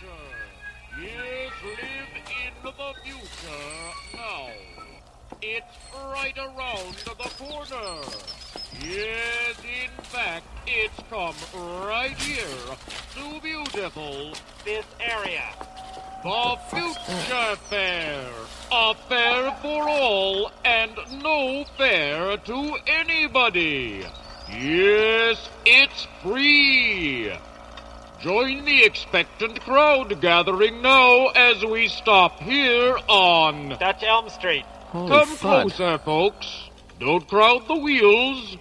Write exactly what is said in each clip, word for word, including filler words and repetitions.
Yes, live in the future now. It's right around the corner. Yes, in fact, it's come right here to beautiful this area. The Future Fair. A fair for all and no fair to anybody. Yes, it's free. Join the expectant crowd gathering now as we stop here on Dutch Elm Street. Holy Come fun. closer, folks. Don't crowd the wheels.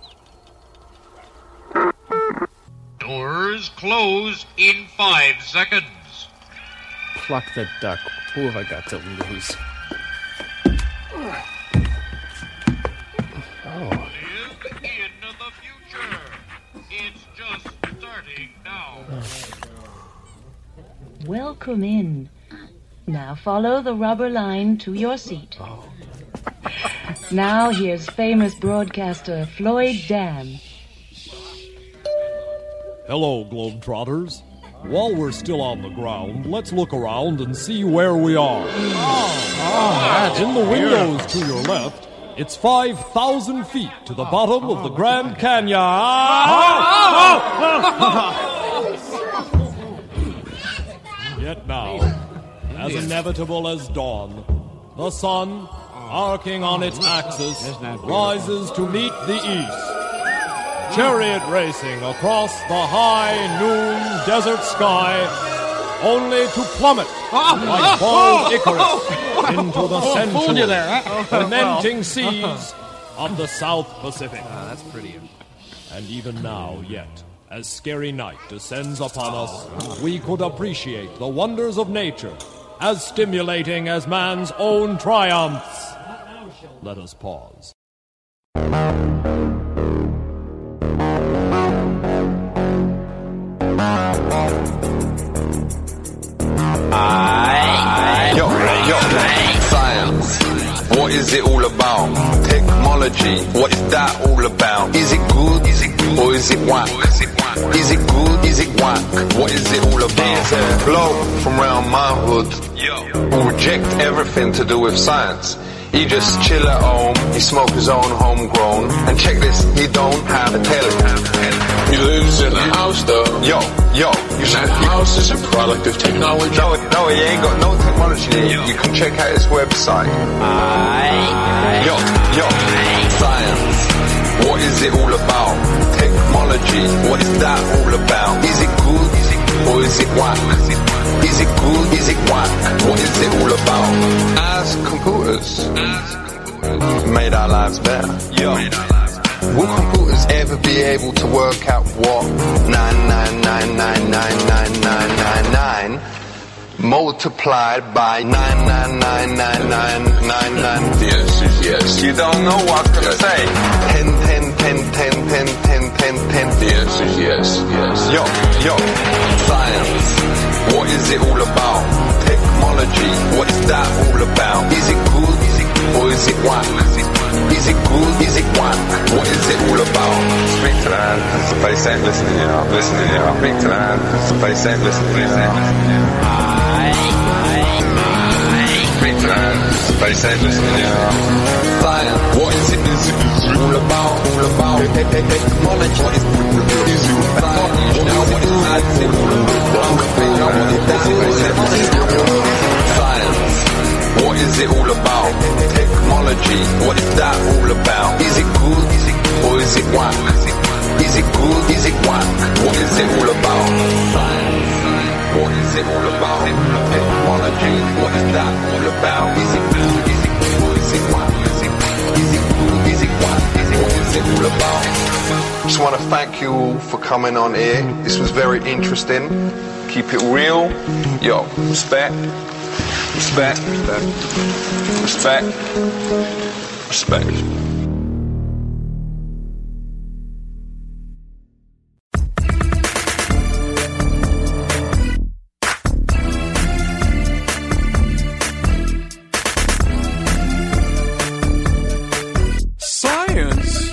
Doors close in five seconds. Pluck the duck. Who have I got to lose? Oh. Live in the future. It's just starting now. Welcome in. Now follow the rubber line to your seat. Oh. Now here's famous broadcaster Floyd Dam. Hello, Globetrotters. While we're still on the ground, let's look around and see where we are. Oh, in the windows to your left, it's five thousand feet to the bottom of the Grand Canyon. Yet now, as inevitable as dawn, the sun, arcing on its axis, rises to meet the east. Chariot racing across the high noon desert sky, only to plummet like bald Icarus into the sensual, fermenting seas of the South Pacific. That's pretty. And even now, yet, as scary night descends upon us, we could appreciate the wonders of nature, as stimulating as man's own triumphs. Let us pause. I, yo, yo, science, what is it all about? Technology, what is that all about? Is it good, is it good, or is it whack? Is it good, is it whack? What is it all about? Bloke from round my hood will reject everything to do with science. He just chill at home, he smoke his own homegrown, and check this, he don't have a telly. He lives in a house though. Yo, yo, you that house is a product of technology. No, no, he ain't got no technology. Yo. You can check out his website. I, yo, yo, science. What is it all about? Technology. What is that all about? Is it good? Is it good? Or is it whack? Is it good? Is it whack? What is it all about? As computers, As computers made our lives better. Yo. Will computers ever be able to work out what nine nine nine nine nine nine nine nine nine multiplied by nine nine nine nine nine nine nine? Yes, yes. You don't know what I'm gonna yes. say. Ten ten ten ten ten ten ten ten. Yes, yes, yes. Yo, yo, science. What is it all about? Technology. What is that all about? Is it good? Is it good? Or is it whack? Is it good? Is it whack? What is it all about? Speak to the hand, cause the face ain't listening, you know, listening, you know. Speak to the hand, cause the face ain't listening, you know. Speak to the hand, cause the face ain't listening, you know. Science, what is it, is it, is it all about, all about? Technology, what is it all about? Is it all about? You know what it's like, is it all about? You know what it's like, science, what is it all about? Technology, what is that all about? Is it good, is it good, or is it whack? Is it good, is it whack? What is it all about? Science, what is it all about? Technology, what is that all about? Is it good, is it good, or is it whack? Is it good, is it whack? What is it all about? Just want to thank you all for coming on here. This was very interesting. Keep it real. Yo, respect. Respect. Respect. Respect. Respect. Science.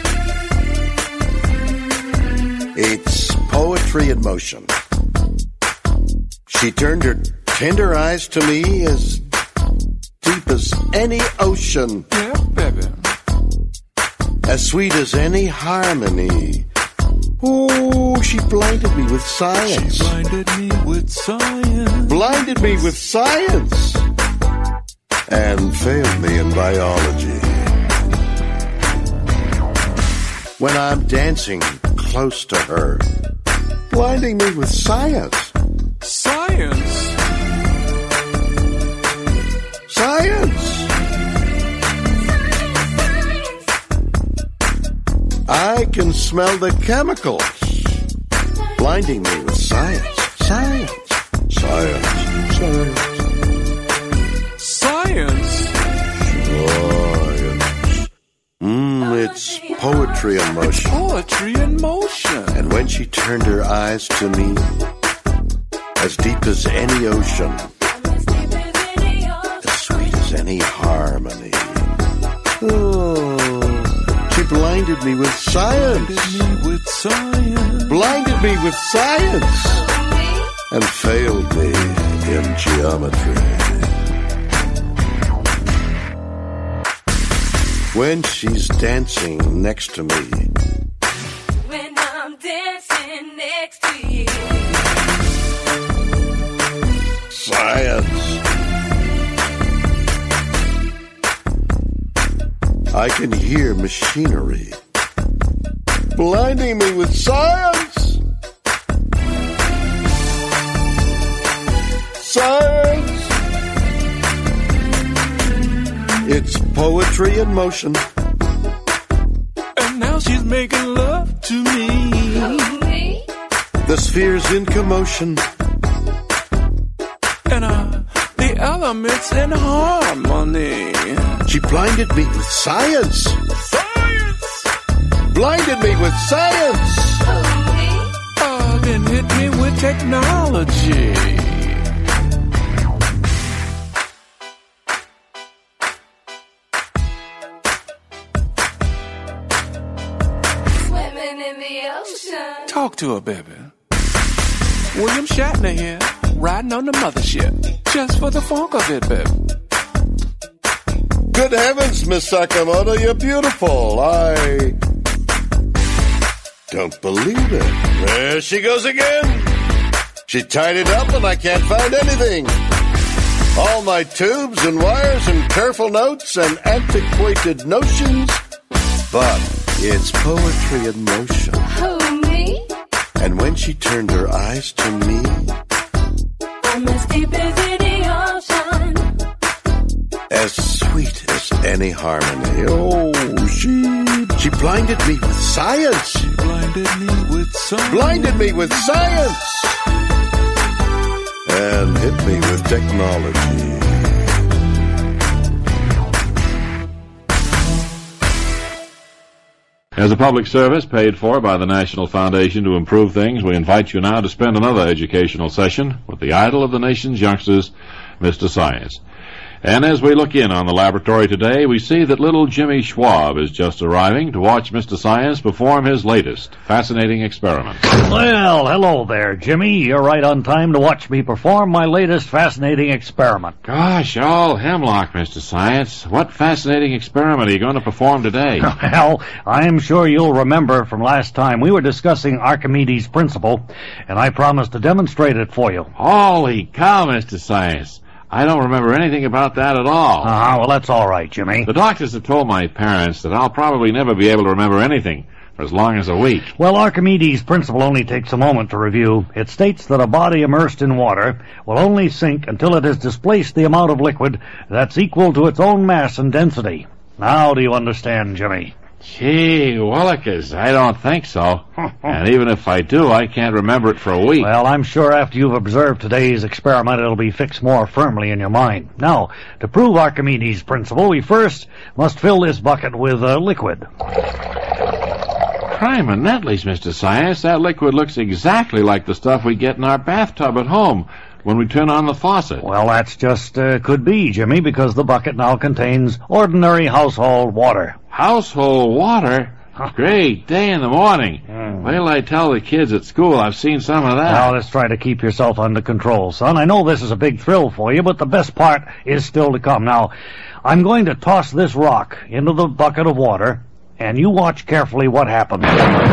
It's poetry in motion. She turned her tender eyes to me as deep as any ocean. Yeah, baby. As sweet as any harmony. Oh, she blinded me with science. She blinded me with science. Blinded me with science. And failed me in biology. When I'm dancing close to her, blinding me with science. Science? Science! I can smell the chemicals. Blinding me with science. Science. Science. Science. Science? Science. Mmm, it's poetry in motion. Poetry in motion. And when she turned her eyes to me, as deep as any ocean, as sweet as any harmony. Oh, she blinded me with science. Blinded me with science. Blinded me with science. And failed me in geometry. When she's dancing next to me. When I'm dancing next to you. Science. I can hear machinery. Blinding me with science. Science. It's poetry in motion. And now she's making love to me. Me? The sphere's in commotion. And uh, the elements in harmony. She blinded me with science. Science! Blinded me with science. Oh, then hit me with technology. Swimming in the ocean. Talk to her, baby. William Shatner here, riding on the mothership. Just for the funk of it, baby. Good heavens, Miss Sakamoto, you're beautiful. I don't believe it. There she goes again. She tied it up and I can't find anything. All my tubes and wires and careful notes and antiquated notions. But it's poetry in motion. Who, me? And when she turned her eyes to me, I'm as deep as any ocean. as sweet as any harmony. Oh, she she blinded me with science. She blinded me with science. Blinded me with science. And hit me with technology. As a public service paid for by the National Foundation to Improve Things, we invite you now to spend another educational session with the idol of the nation's youngsters, Mister Science. And as we look in on the laboratory today, we see that little Jimmy Schwab is just arriving to watch Mister Science perform his latest fascinating experiment. Well, hello there, Jimmy. You're right on time to watch me perform my latest fascinating experiment. Gosh, all hemlock, Mister Science. What fascinating experiment are you going to perform today? Well, I'm sure you'll remember from last time we were discussing Archimedes' principle, and I promised to demonstrate it for you. Holy cow, Mister Science. I don't remember anything about that at all. Uh-huh, well, that's all right, Jimmy. The doctors have told my parents that I'll probably never be able to remember anything for as long as a week. Well, Archimedes' principle only takes a moment to review. It states that a body immersed in water will only sink until it has displaced the amount of liquid that's equal to its own mass and density. Now do you understand, Jimmy? Gee, Willikers, I don't think so. And even if I do, I can't remember it for a week. Well, I'm sure after you've observed today's experiment, it'll be fixed more firmly in your mind. Now, to prove Archimedes' principle, we first must fill this bucket with uh, liquid. Crime and Nettles, Mister Science, that liquid looks exactly like the stuff we get in our bathtub at home when we turn on the faucet. Well, that's just uh, could be, Jimmy, because the bucket now contains ordinary household water. Household water? Great day in the morning. Mm. Wait till I tell the kids at school I've seen some of that. Now, let's try to keep yourself under control, son. I know this is a big thrill for you, but the best part is still to come. Now, I'm going to toss this rock into the bucket of water, and you watch carefully what happens.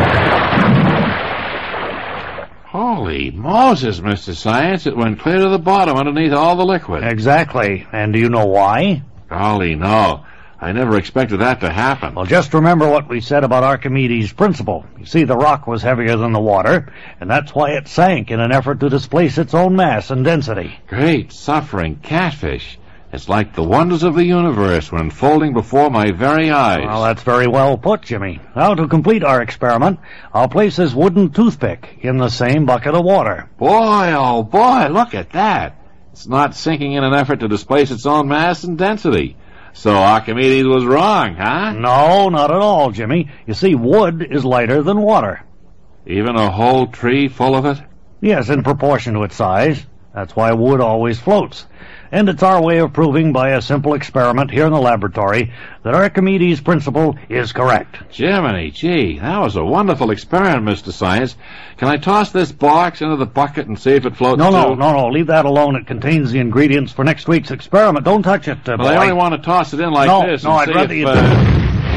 Holy Moses, Mister Science, it went clear to the bottom underneath all the liquid. Exactly. And do you know why? Golly, no. I never expected that to happen. Well, just remember what we said about Archimedes' principle. You see, the rock was heavier than the water, and that's why it sank in an effort to displace its own mass and density. Great suffering catfish. It's like the wonders of the universe were unfolding before my very eyes. Well, that's very well put, Jimmy. Now, to complete our experiment, I'll place this wooden toothpick in the same bucket of water. Boy, oh boy, look at that. It's not sinking in an effort to displace its own mass and density. So Archimedes was wrong, huh? No, not at all, Jimmy. You see, wood is lighter than water. Even a whole tree full of it? Yes, in proportion to its size. That's why wood always floats. And it's our way of proving by a simple experiment here in the laboratory that Archimedes' principle is correct. Jiminy, gee, that was a wonderful experiment, Mister Science. Can I toss this box into the bucket and see if it floats No, no, too? no, no, leave that alone. It contains the ingredients for next week's experiment. Don't touch it, uh, Well, boy. I only want to toss it in like no, this no, and I'd see rather if... you... Uh...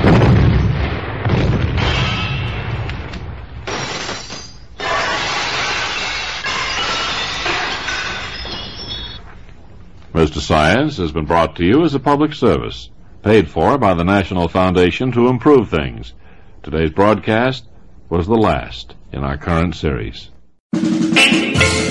Mister Science has been brought to you as a public service, paid for by the National Foundation to Improve Things. Today's broadcast was the last in our current series. Hey,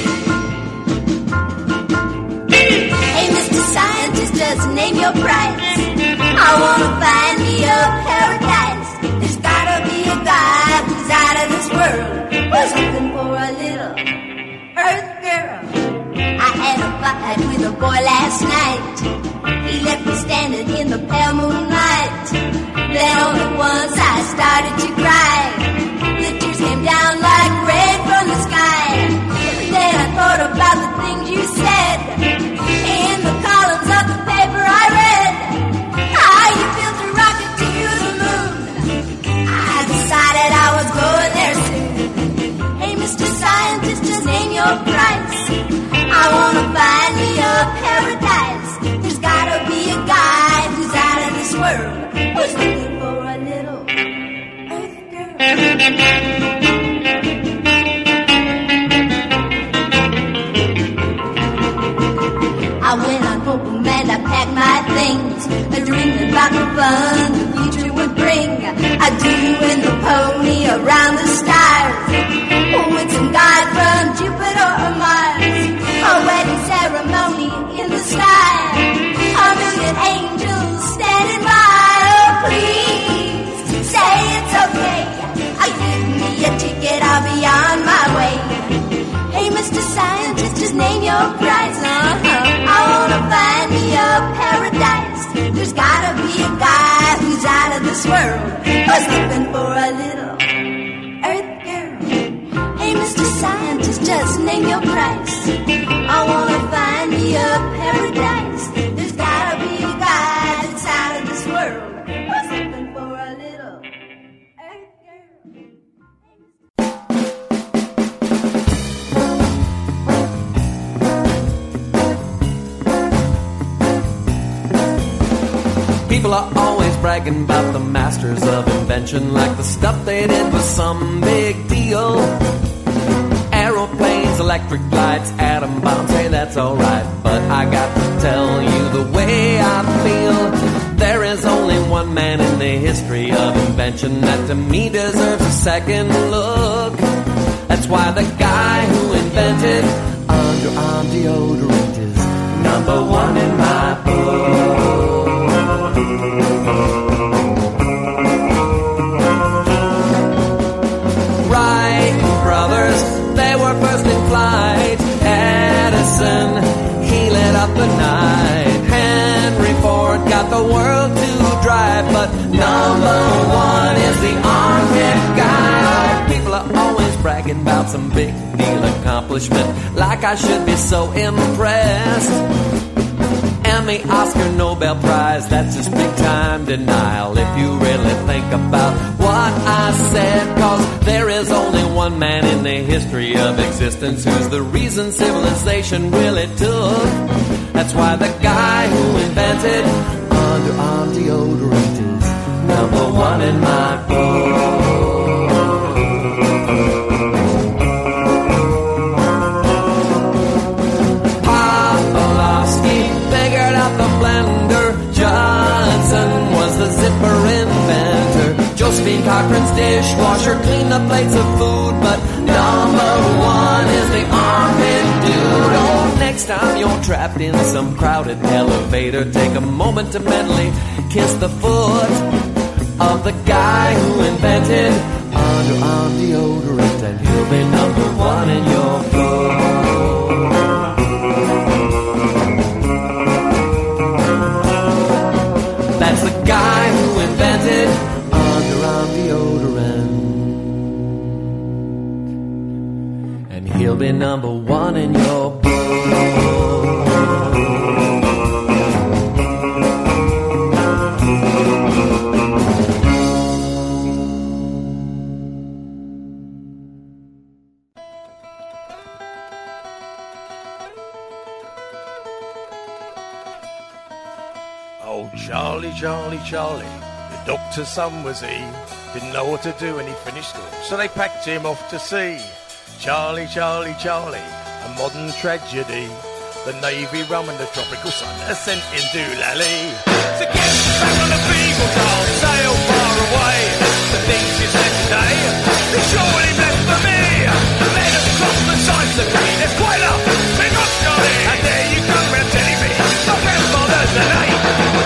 Mister Scientist, just name your price. I want to find me a paradise. There's gotta be a guy who's out of this world, who's looking for a little Earth girl. I had a fight with a boy last night. He left me standing in the pale moonlight. Then all at once I started to cry. The tears came down like rain from the sky. Then I thought about the things you said. In the columns of the paper I read how you built a rocket to the moon. I decided I was going there soon. Hey, Mister Scientist, just name your price. I wanna find me a paradise. There's gotta be a guy who's out of this world, who's looking for a little Earth girl. I went on home and I packed my things, dreaming about the fun the future would bring. I do in the pony around the stars, with some guy from Jupiter or Mars. A wedding ceremony in the sky, a million angels standing by. Oh, please say it's okay. I give me a ticket, I'll be on my way. Hey, Mister Scientist, just name your price. Uh-huh. I wanna find me a paradise. There's gotta be a guy who's out of this world, who's looking for a little Earth girl. Hey, Mister Scientist, just name your price. I wanna find me a paradise. There's gotta be a guy that's out of this world, who's looking for a little Earth girl. People are always bragging about the masters of invention, like the stuff they did was some big deal. Aeroplanes, electric lights, atom bombs, hey, that's alright. But I got to tell you the way I feel. There is only one man in the history of invention that to me deserves a second look. That's why the guy who invented underarm deodorant is number one in my book. Wright brothers, they were first in flight. Edison, he lit up the night. Henry Ford got the world to drive, but number one is the armpit guy. People are always bragging about some big deal accomplishment, like I should be so impressed. and the Oscar Nobel Prize. That's just big time denial if you really think about what I said. Cause there is only one man in the history of existence who's the reason civilization really took. That's why the guy who invented underarm deodorant is number one in my book. Josephine Cochran's dishwasher cleaned the plates of food, but number one is the armpit dude. Oh, next time you're trapped in some crowded elevator, take a moment to mentally kiss the foot of the guy who invented underarm deodorant, and he'll be number one in your book. That's the guy who invented deodorant, and he'll be number one in your book. Oh, Charlie, Charlie, Charlie, the doctor's son was he. Didn't know what to do when he finished school, so they packed him off to sea. Charlie, Charlie, Charlie, a modern tragedy. The Navy rum and the tropical sun has sent him to Lally. So get back on the Beagle, Charles, sail far away. The things you said today, they're surely left for me. Let us cross the sides of green, it's quite a big up, Charlie. And there you come round telling me, my grandfather's an eight.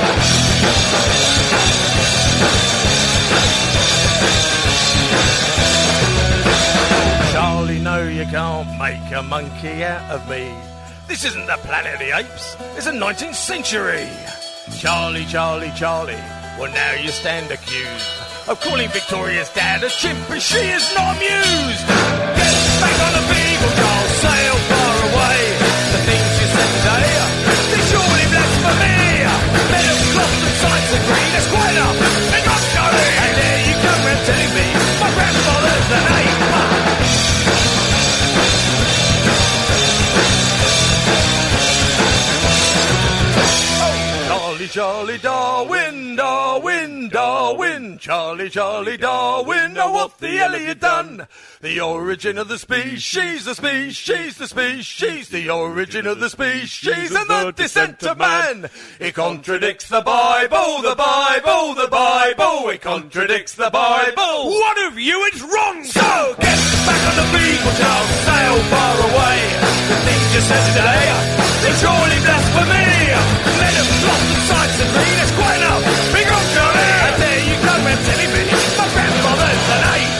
Charlie, no, you can't make a monkey out of me. This isn't the Planet of the Apes, it's the nineteenth century. Charlie, Charlie, Charlie, well now you stand accused of calling Victoria's dad a chimp, but she is not amused. Get back on the Beagle, Charles, sail far away. The things you said today, they surely blasphemy. Let us cross the sides of green, it's quite a big up, Charlie. And there you come round telling me my grandfather's an ape. Charlie Darwin, Darwin, Darwin, Charlie, Charlie Darwin, oh what the hell have you done? The origin of the species, the species, the species, the origin of the species and the descent of man. It contradicts the Bible, the Bible, the Bible, it contradicts the Bible. One of you is wrong, so get back on the Beagle, Charles, sail far away. The things you said today, they surely blasphemy. Let us cross the sides of green, it's quite enough. Big old Charlie, and there you come and telling me my grandfather's an ape.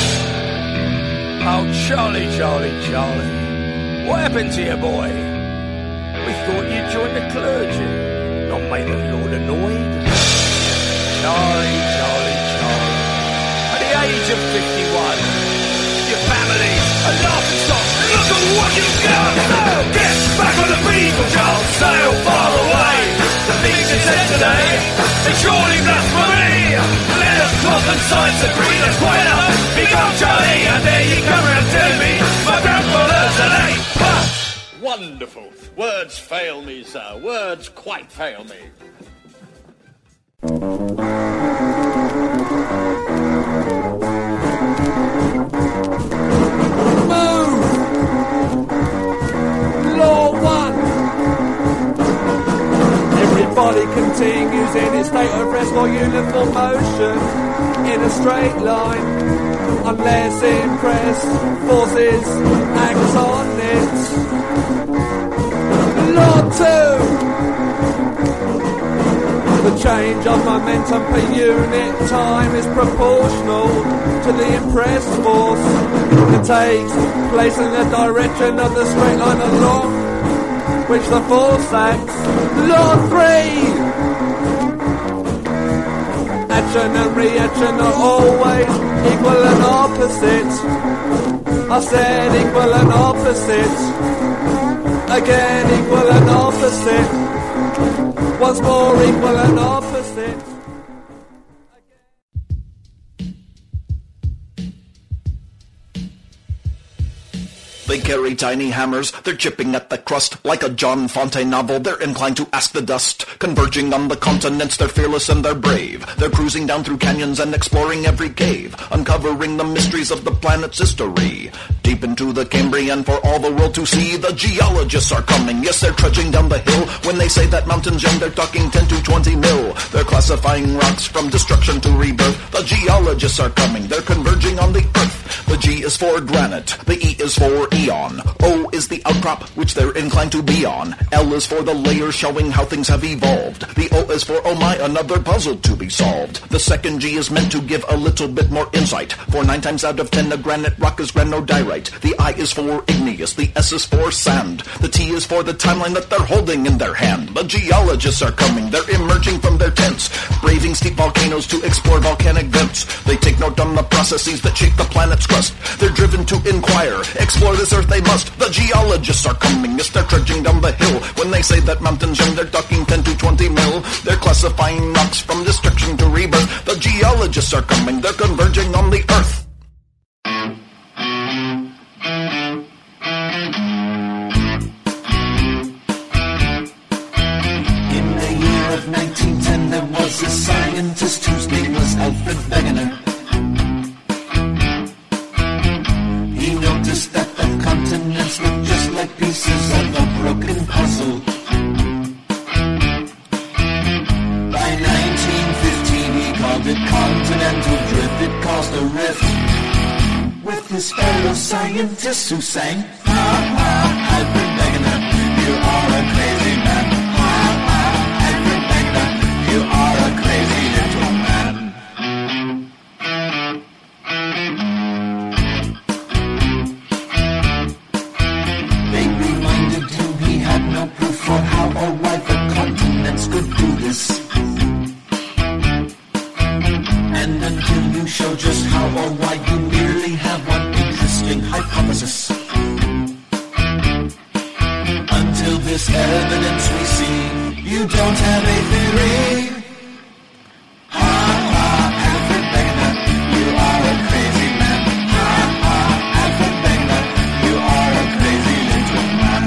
Oh, Charlie, Charlie, Charlie, what happened to you, boy? We thought you'd join the clergy, not made the Lord annoyed. Charlie, Charlie, Charlie, at the age of fifty-one, your family are laughing stock. Look at what you've done. So get back on the Beagle, Charles, sail far away. The things you said today, they surely blasphemy. Let us cross the sides of green, that's quite enough. Big up, Charlie, and there you come round telling me my grandfather's an ape. Wonderful. Words fail me, sir. Words quite fail me. Move! Law one! Everybody continues in its state of rest while uniform motion in a straight line, unless impressed forces act on it. Law two! The change of momentum per unit time is proportional to the impressed force. It takes place in the direction of the straight line along which the force acts. Law three! Action and reaction are always equal and opposite. I said equal and opposite. Again, equal and opposite. was more equal and opposite. They carry tiny hammers, they're chipping at the crust. Like a John Fontaine novel, they're inclined to ask the dust. Converging on the continents, they're fearless and they're brave. They're cruising down through canyons and exploring every cave, uncovering the mysteries of the planet's history. Deep into the Cambrian for all the world to see, the geologists are coming. Yes, they're trudging down the hill. When they say that mountain's young, they're talking ten to twenty mil. They're classifying rocks from destruction to rebirth. The geologists are coming, they're converging on the earth. The G is for granite, the E is for eon. O is the outcrop which they're inclined to be on. L is for the layer showing how things have evolved. The O is for oh my, another puzzle to be solved. The second G is meant to give a little bit more insight. For nine times out of ten a granite rock is granodiorite. The I is for igneous, the S is for sand. The T is for the timeline that they're holding in their hand. The geologists are coming, they're emerging from their tents, braving steep volcanoes to explore volcanic vents. They take note on the processes that shape the planet's crust. They're driven to inquire, explore this earth they must. The geologists are coming, yes, they're trudging down the hill. When they say that mountain's young, they're talking ten to twenty mil. They're classifying rocks from destruction to rebirth. The geologists are coming, they're converging on the earth. In the year of nineteen ten, there was a scientist whose name was Alfred Wegener. He noticed that the continents look just like pieces of a broken puzzle. By nineteen fifteen, he called it continental drift. It caused a rift with his fellow scientists who sang, ha ha, Alfred Wegener, you are a crazy man. Ha ha, Alfred Wegener, you are a crazy little man. They reminded him he had no proof for how or why the continents could do this. And until you show just how or why, you merely have one interesting hypothesis. Until this evidence we see, you don't have a theory. Ha ha, Alfred Wegener, you are a crazy man. Ha ha, Alfred Wegener, you are a crazy little man.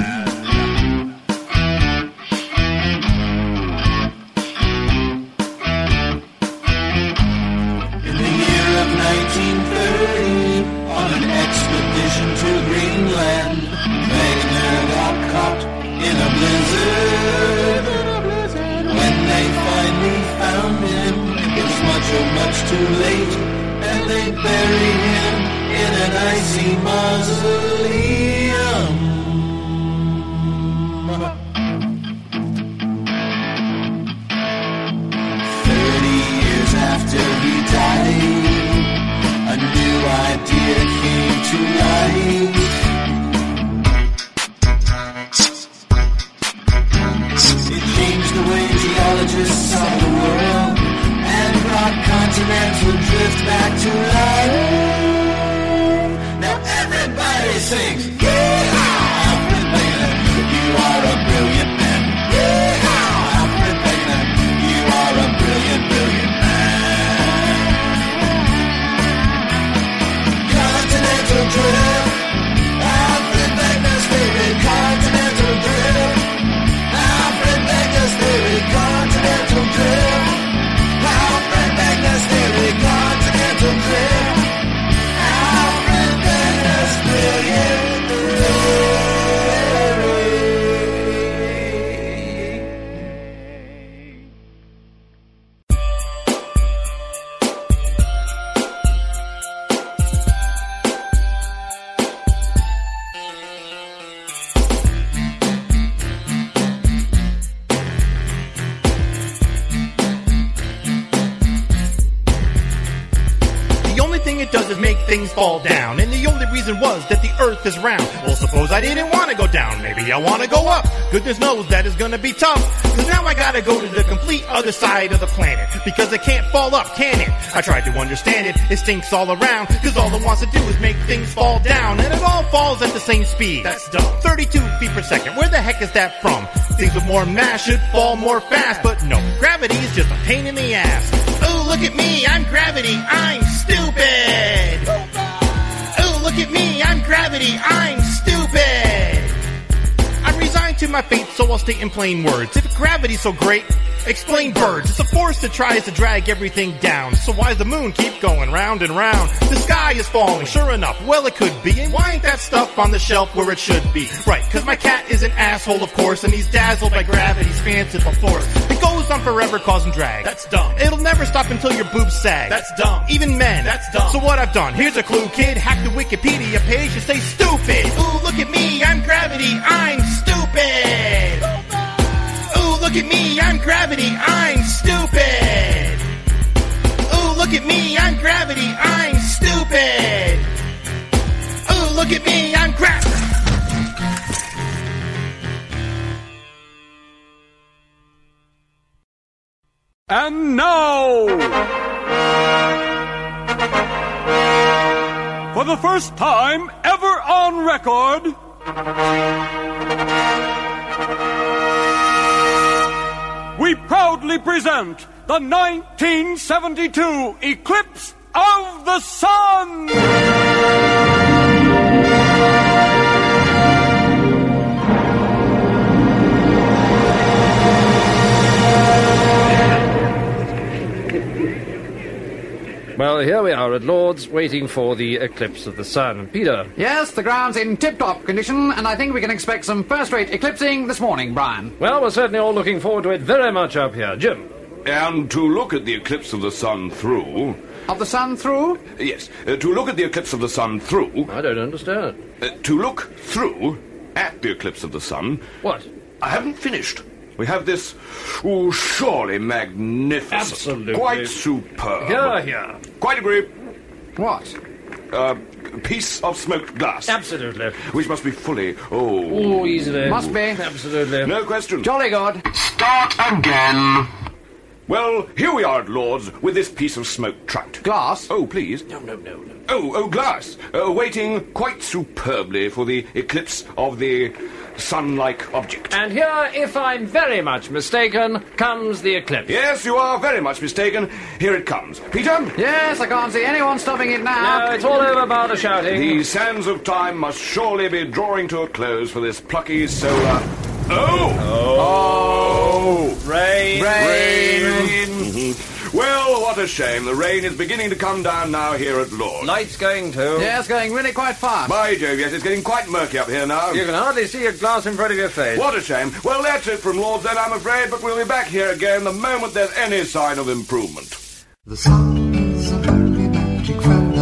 In the year of nineteen thirty, on an expedition to Greenland, Wegener got caught in a blizzard. When they finally found him, it was much, oh much too late, and they buried him in an icy mausoleum. Thirty years after he died, a new idea came to light. It changed the way geologists saw the world and brought continental drift back to life. Now everybody sings, yeehaw! Alfred Wegener, you are a brilliant man. Yeehaw! Alfred Wegener, you are a brilliant, brilliant man. Continental drift, Alfred Wegener's favorite continental drift. Alfred Wegener's theory, continental drift. Alfred Wegener's theory, continental drift. things fall down. And the only reason was that the earth is round. Well, suppose I didn't want to go down. Maybe I want to go up. Goodness knows that is gonna be tough. Cause now I gotta go to the complete other side of the planet. Because it can't fall up, can it? I tried to understand it. It stinks all around. Cause all it wants to do is make things fall down. And it all falls at the same speed. That's dumb. thirty-two feet per second. Where the heck is that from? Things with more mass should fall more fast. But no, gravity is just a pain in the ass. Ooh, look at me, I'm gravity, I'm stupid. Ooh, look at me, I'm gravity, I'm stupid. I'm resigned to my fate, so I'll state in plain words. If gravity's so great, explain birds. It's a force that tries to drag everything down. So why does the moon keep going round and round? The sky is falling, sure enough, well it could be. And why ain't that stuff on the shelf where it should be? Right, cause my cat is an asshole of course, and he's dazzled by gravity's fanciful force. It goes on forever causing drag. That's dumb. It'll never stop until your boobs sag. That's dumb. Even men. That's dumb. So what I've done, here's a clue, kid. Hack the Wikipedia page and say stupid. Ooh, look at me, I'm gravity, I'm stupid. Ooh, look at me, I'm gravity, I'm stupid. Ooh, look at me, I'm gravity, I'm stupid. Ooh, look at me, I'm gravity. And now, for the first time ever on record, we proudly present the nineteen seventy-two Eclipse of the Sun! Well, here we are at Lord's, waiting for the eclipse of the sun. Peter? Yes, the ground's in tip-top condition, and I think we can expect some first-rate eclipsing this morning, Brian. Well, we're certainly all looking forward to it very much up here. Jim? And to look at the eclipse of the sun through... Of the sun through? Yes, uh, to look at the eclipse of the sun through... I don't understand. Uh, to look through at the eclipse of the sun... What? I haven't finished. We have this, oh, surely magnificent. Absolutely. Quite superb. Here, here. Quite agree. What? A piece of smoked glass. Absolutely. Which must be fully, oh... Oh, easily. Must be. Absolutely. No question. Jolly good. Start again. Well, here we are at Lord's with this piece of smoked trout. Glass? Oh, please. No, no, no, no. Oh, oh, glass. Uh, waiting quite superbly for the eclipse of the sun-like object. And here, if I'm very much mistaken, comes the eclipse. Yes, you are very much mistaken. Here it comes. Peter? Yes, I can't see anyone stopping it now. No, it's all over bar the shouting. The sands of time must surely be drawing to a close for this plucky solar... Oh! Oh! Oh! Rain! Rain! Rain. Well, what a shame. The rain is beginning to come down now here at Lord's. Light's going too. Yes, going really quite fast. By Jove, yes, it's getting quite murky up here now. You can hardly see a glass in front of your face. What a shame. Well, that's it from Lord's then, I'm afraid, but we'll be back here again the moment there's any sign of improvement. The sun is a very magic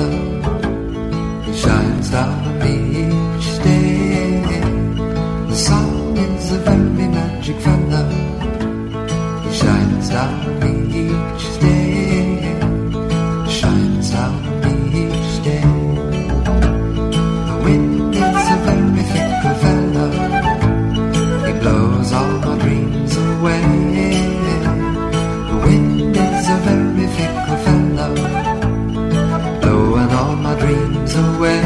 fellow. He shines down on me each day. The sun is a very magic fellow. He shines down on me each day. Shines down on me each day. The wind is a very fickle fellow. He blows all my dreams away. The wind is a very fickle fellow, blowing all my dreams away,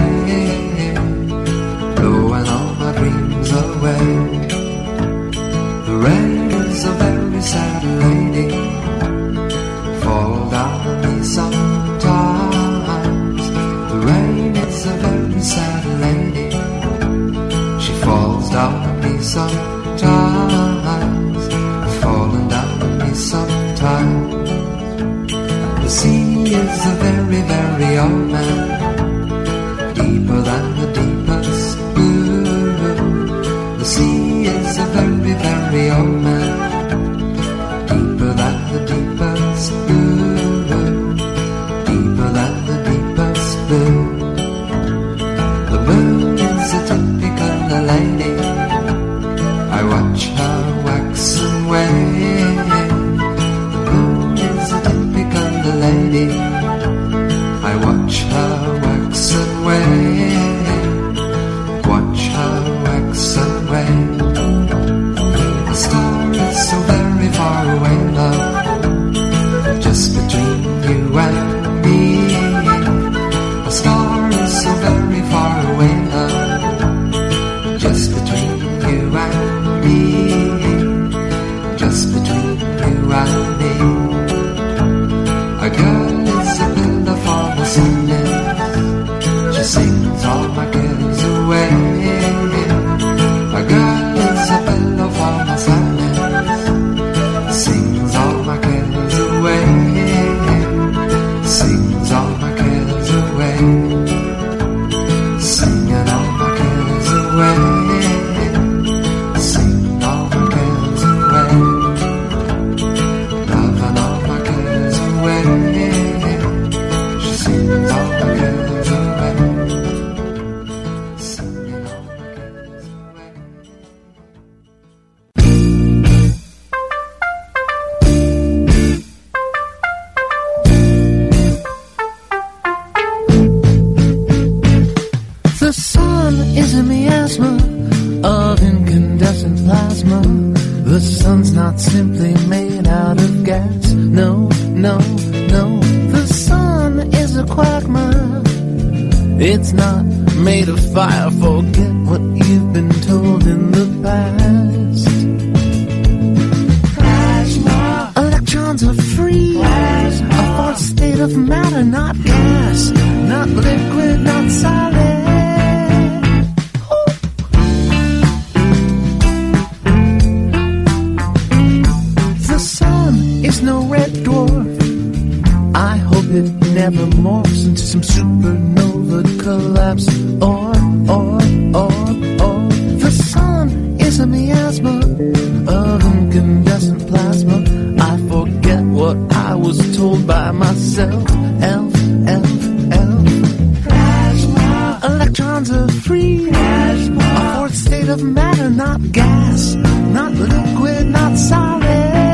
blowing all my dreams away. The rain is a very sad lady, fall down on me sometimes. The rain is a very sad lady, she falls down on me sometimes, falling down on me sometimes. The sea is a very, very old man, deeper than the deepest blue. The sea is a very, very old man, deeper than the deepest blue, deeper than the deepest blue. The moon is a typical lady, I watch her wax and wane. The moon is a typical lady, I watch her just between you and me. A girl is a pillar for my sadness. She sings all my cares away. A girl is a pillar for my sadness. Sings all my cares away. Sings all my cares away. Singing all my cares away. Singing all my cares away. Loving all my cares away. She sings all my cares away. Singing all my cares away. The sun is a miasma of incandescent plasma. The sun's not simply made out of gas. No, no, no. The sun is a quagmire. It's not made of fire. Forget what you've been told in the past. Plasma. Electrons are free. Plasma. A fourth state of matter, not gas, not liquid, not solid. It's no red dwarf. I hope it never morphs into some supernova collapse. Or, or, or, or. The sun is a miasma of incandescent plasma. I forget what I was told by myself. Elf, elf, elf. Plasma. Electrons are free. Plasma. A fourth state of matter, not gas, not liquid, not solid.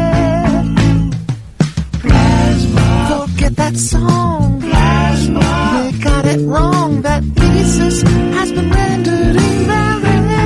Forget that song. Plasma. They got it wrong. That thesis has been rendered invalid.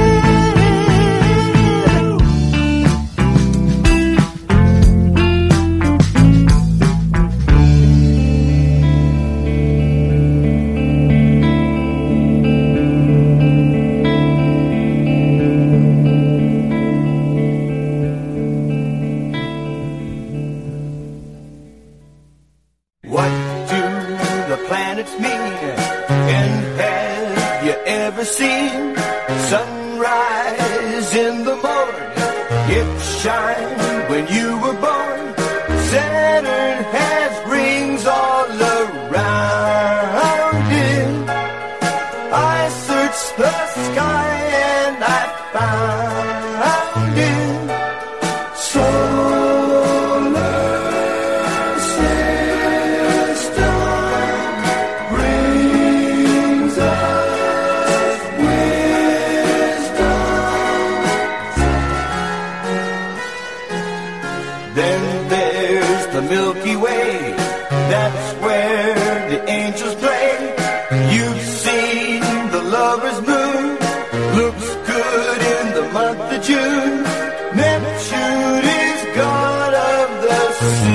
What do the planets mean? And have you ever seen sunrise in the morning? It shined when you were born. Saturn has rings all around it. I searched the sky and I found it. Solar system brings us wisdom. Then there's the Milky Way. That's where the angels play. You've seen the lover's moon. Looks good in the month of June. Neptune is god of the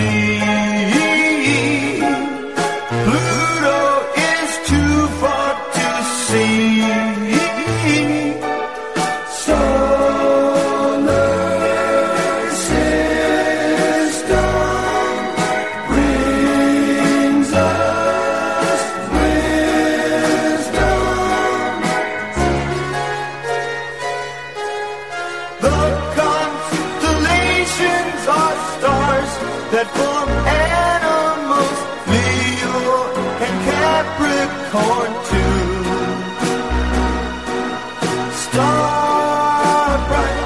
sea. Pluto is too far to see. Solar system brings us wisdom. The constellations are stars that form animals, Leo and Capricorn too. Star bright,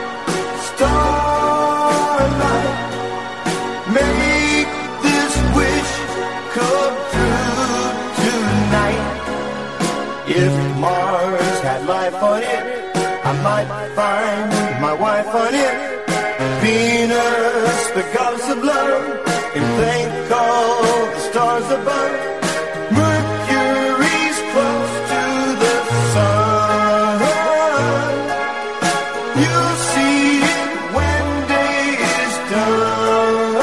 starlight, make this wish come true tonight. If Mars had life on it, I might find my wife on it. Venus, the goddess of love, and thank all the stars above. Mercury's close to the sun. You'll see it when day is done.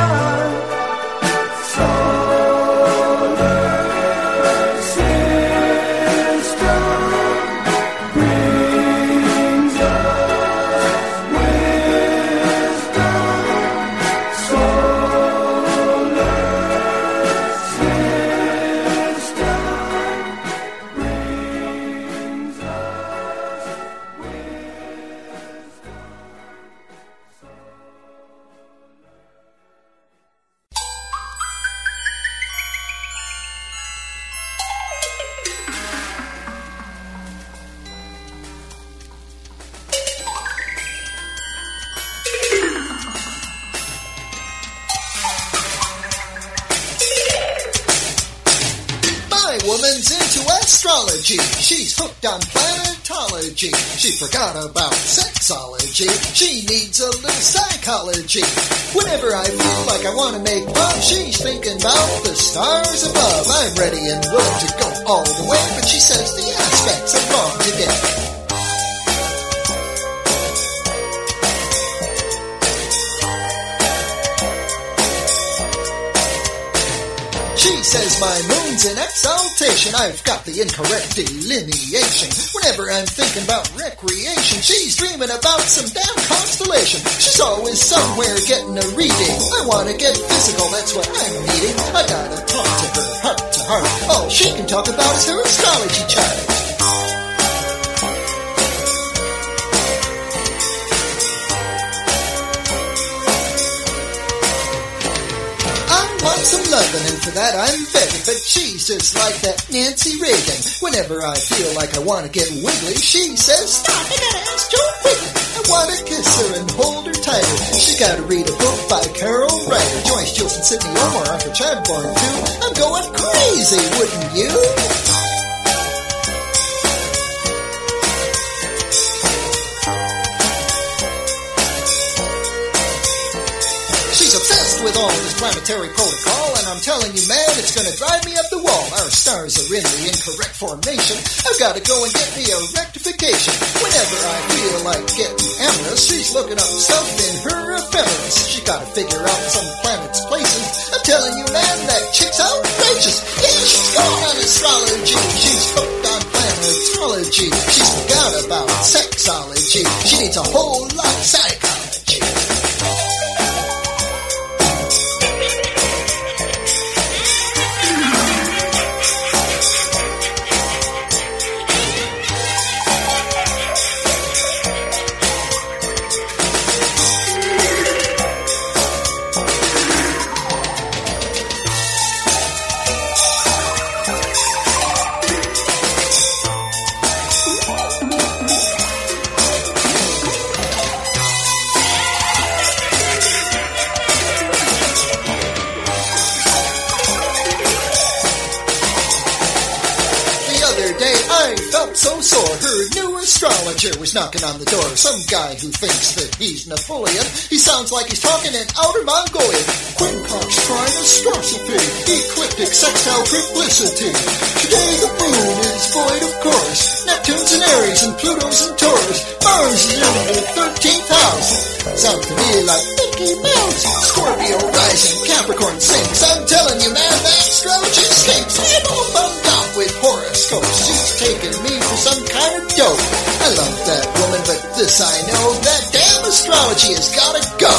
Solar system brings us wisdom. astrology. She's hooked on planetology. She forgot about sexology. She needs a little psychology. Whenever I feel like I want to make love, she's thinking about the stars above. I'm ready and willing to go all the way, but she says the aspects are wrong today. She says my moon's in exaltation. I've got the incorrect delineation. Whenever I'm thinking about recreation, she's dreaming about some damn constellation. She's always somewhere getting a reading. I want to get physical, that's what I'm needing. I gotta talk to her heart to heart. All she can talk about is her astrology chart. Want some loving, and for that I'm begging, but she's just like that Nancy Reagan. Whenever I feel like I want to get wiggly, she says, stop, I gotta ask Joe Quigley. I want to kiss her and hold her tighter. She gotta read a book by Carol Ryder, Joyce Jilson, Sidney Omar, Arthur Chadbourne too. I'm going crazy, wouldn't you? With all this planetary protocol, and I'm telling you, man, it's gonna drive me up the wall. Our stars are in the incorrect formation. I've gotta go and get me a rectification. Whenever I feel like getting amorous, she's looking up stuff in her ephemeris. She gotta figure out some planet's places. I'm telling you, man, that chick's outrageous. Yeah, she's gone on astrology. She's hooked on planetology. She's forgot about sexology. She needs a whole lot of psychology. So sore, her new astrologer was knocking on the door. Some guy who thinks that he's Napoleon. He sounds like he's talking in outer Mongolian. Quincunx trine astrosophy, ecliptic sextile triplicity. Today the moon is void of course. Neptune's in Aries and Pluto's in Taurus. Mars is in the thirteenth house. Sounds to me like Mickey Mouse. Scorpio rising, Capricorn sinks. I'm telling you, man, that astrology stinks. I'm all bummed out with horoscopes. She's taking me for some kind of dope. I love that woman, but this I know, that damn astrology has gotta go.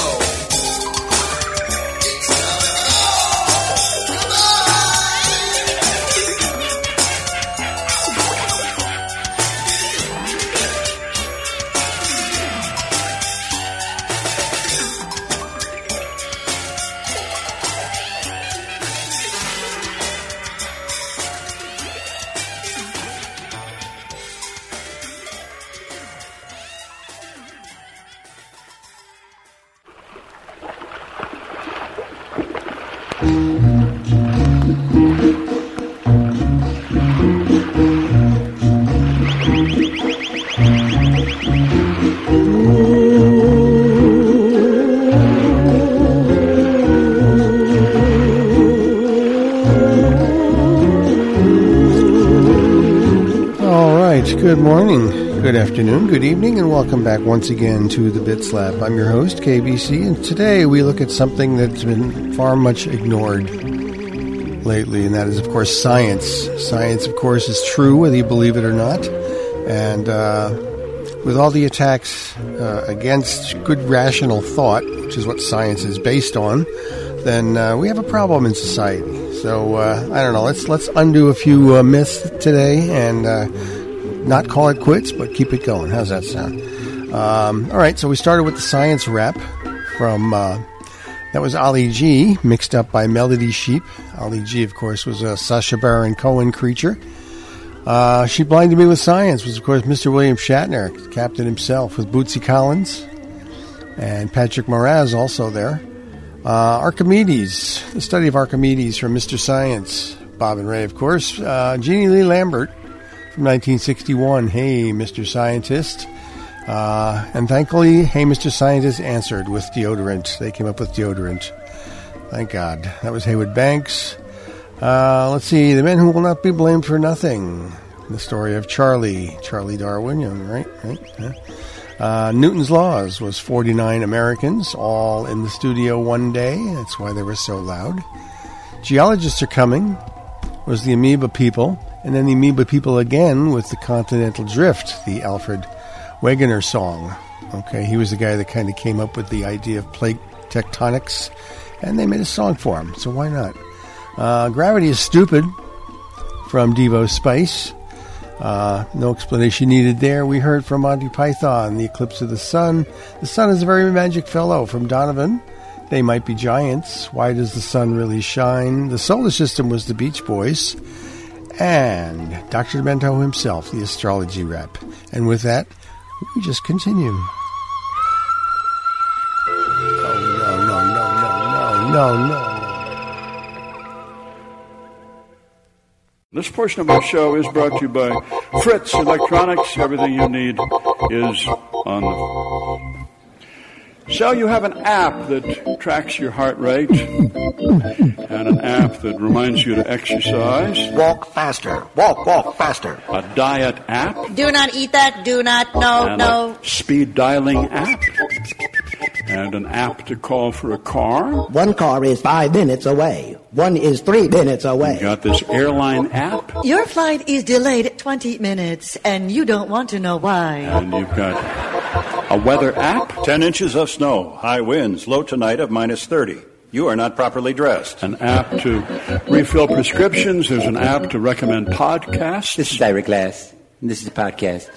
Good morning, good afternoon, good evening, and welcome back once again to the Bits Lab. I'm your host, K B C, and today we look at something that's been far much ignored lately, and that is, of course, science. Science, of course, is true, whether you believe it or not, and uh, with all the attacks uh, against good rational thought, which is what science is based on, then uh, we have a problem in society. So, uh, I don't know, let's, let's undo a few uh, myths today, and uh, not call it quits, but keep it going. How's that sound? Um, all right, so we started with the science rap from, uh, that was Ali G, mixed up by Melody Sheep. Ali G, of course, was a Sacha Baron Cohen creature. Uh, She Blinded Me with Science was, of course, Mister William Shatner, Captain himself, with Bootsy Collins and Patrick Moraz also there. Uh, Archimedes, the study of Archimedes from Mister Science, Bob and Ray, of course. Uh, Jeannie Lee Lambert from nineteen sixty-one, Hey, Mister Scientist. Uh, and thankfully, Hey, Mister Scientist answered with deodorant. They came up with deodorant. Thank God. That was Haywood Banks. Uh, let's see, The Men Who Will Not Be Blamed for Nothing. The story of Charlie. Charlie Darwin, you know, right? right? Yeah. Uh, Newton's Laws was forty-nine Americans, all in the studio one day. That's why they were so loud. Geologists Are Coming was the Amoeba People, and then the Amoeba People again with the Continental Drift, the Alfred Wegener song. Okay, he was the guy that kind of came up with the idea of plate tectonics, and they made a song for him, so why not? Uh, Gravity Is Stupid from Devo Spice. Uh, no explanation needed there. We heard from Monty Python, The Eclipse of the Sun. The Sun is a very magic fellow from Donovan. They might be giants. Why does the sun really shine? The Solar System was the Beach Boys. And Doctor Demento himself, the astrology rep. And with that, we just continue. Oh, no, no, no, no, no, no, no. This portion of our show is brought to you by Fritz Electronics. Everything you need is on the... So you have an app that tracks your heart rate and an app that reminds you to exercise. Walk faster. Walk, walk faster. A diet app. Do not eat that. Do not. No, and no. A speed dialing app. And an app to call for a car. One car is five minutes away. One is three minutes away. You got this airline app. Your flight is delayed twenty minutes, and you don't want to know why. And you've got a weather app. Ten inches of snow, high winds, low tonight of minus thirty. You are not properly dressed. An app to refill prescriptions. There's an app to recommend podcasts. This is Ira Glass. This is a podcast.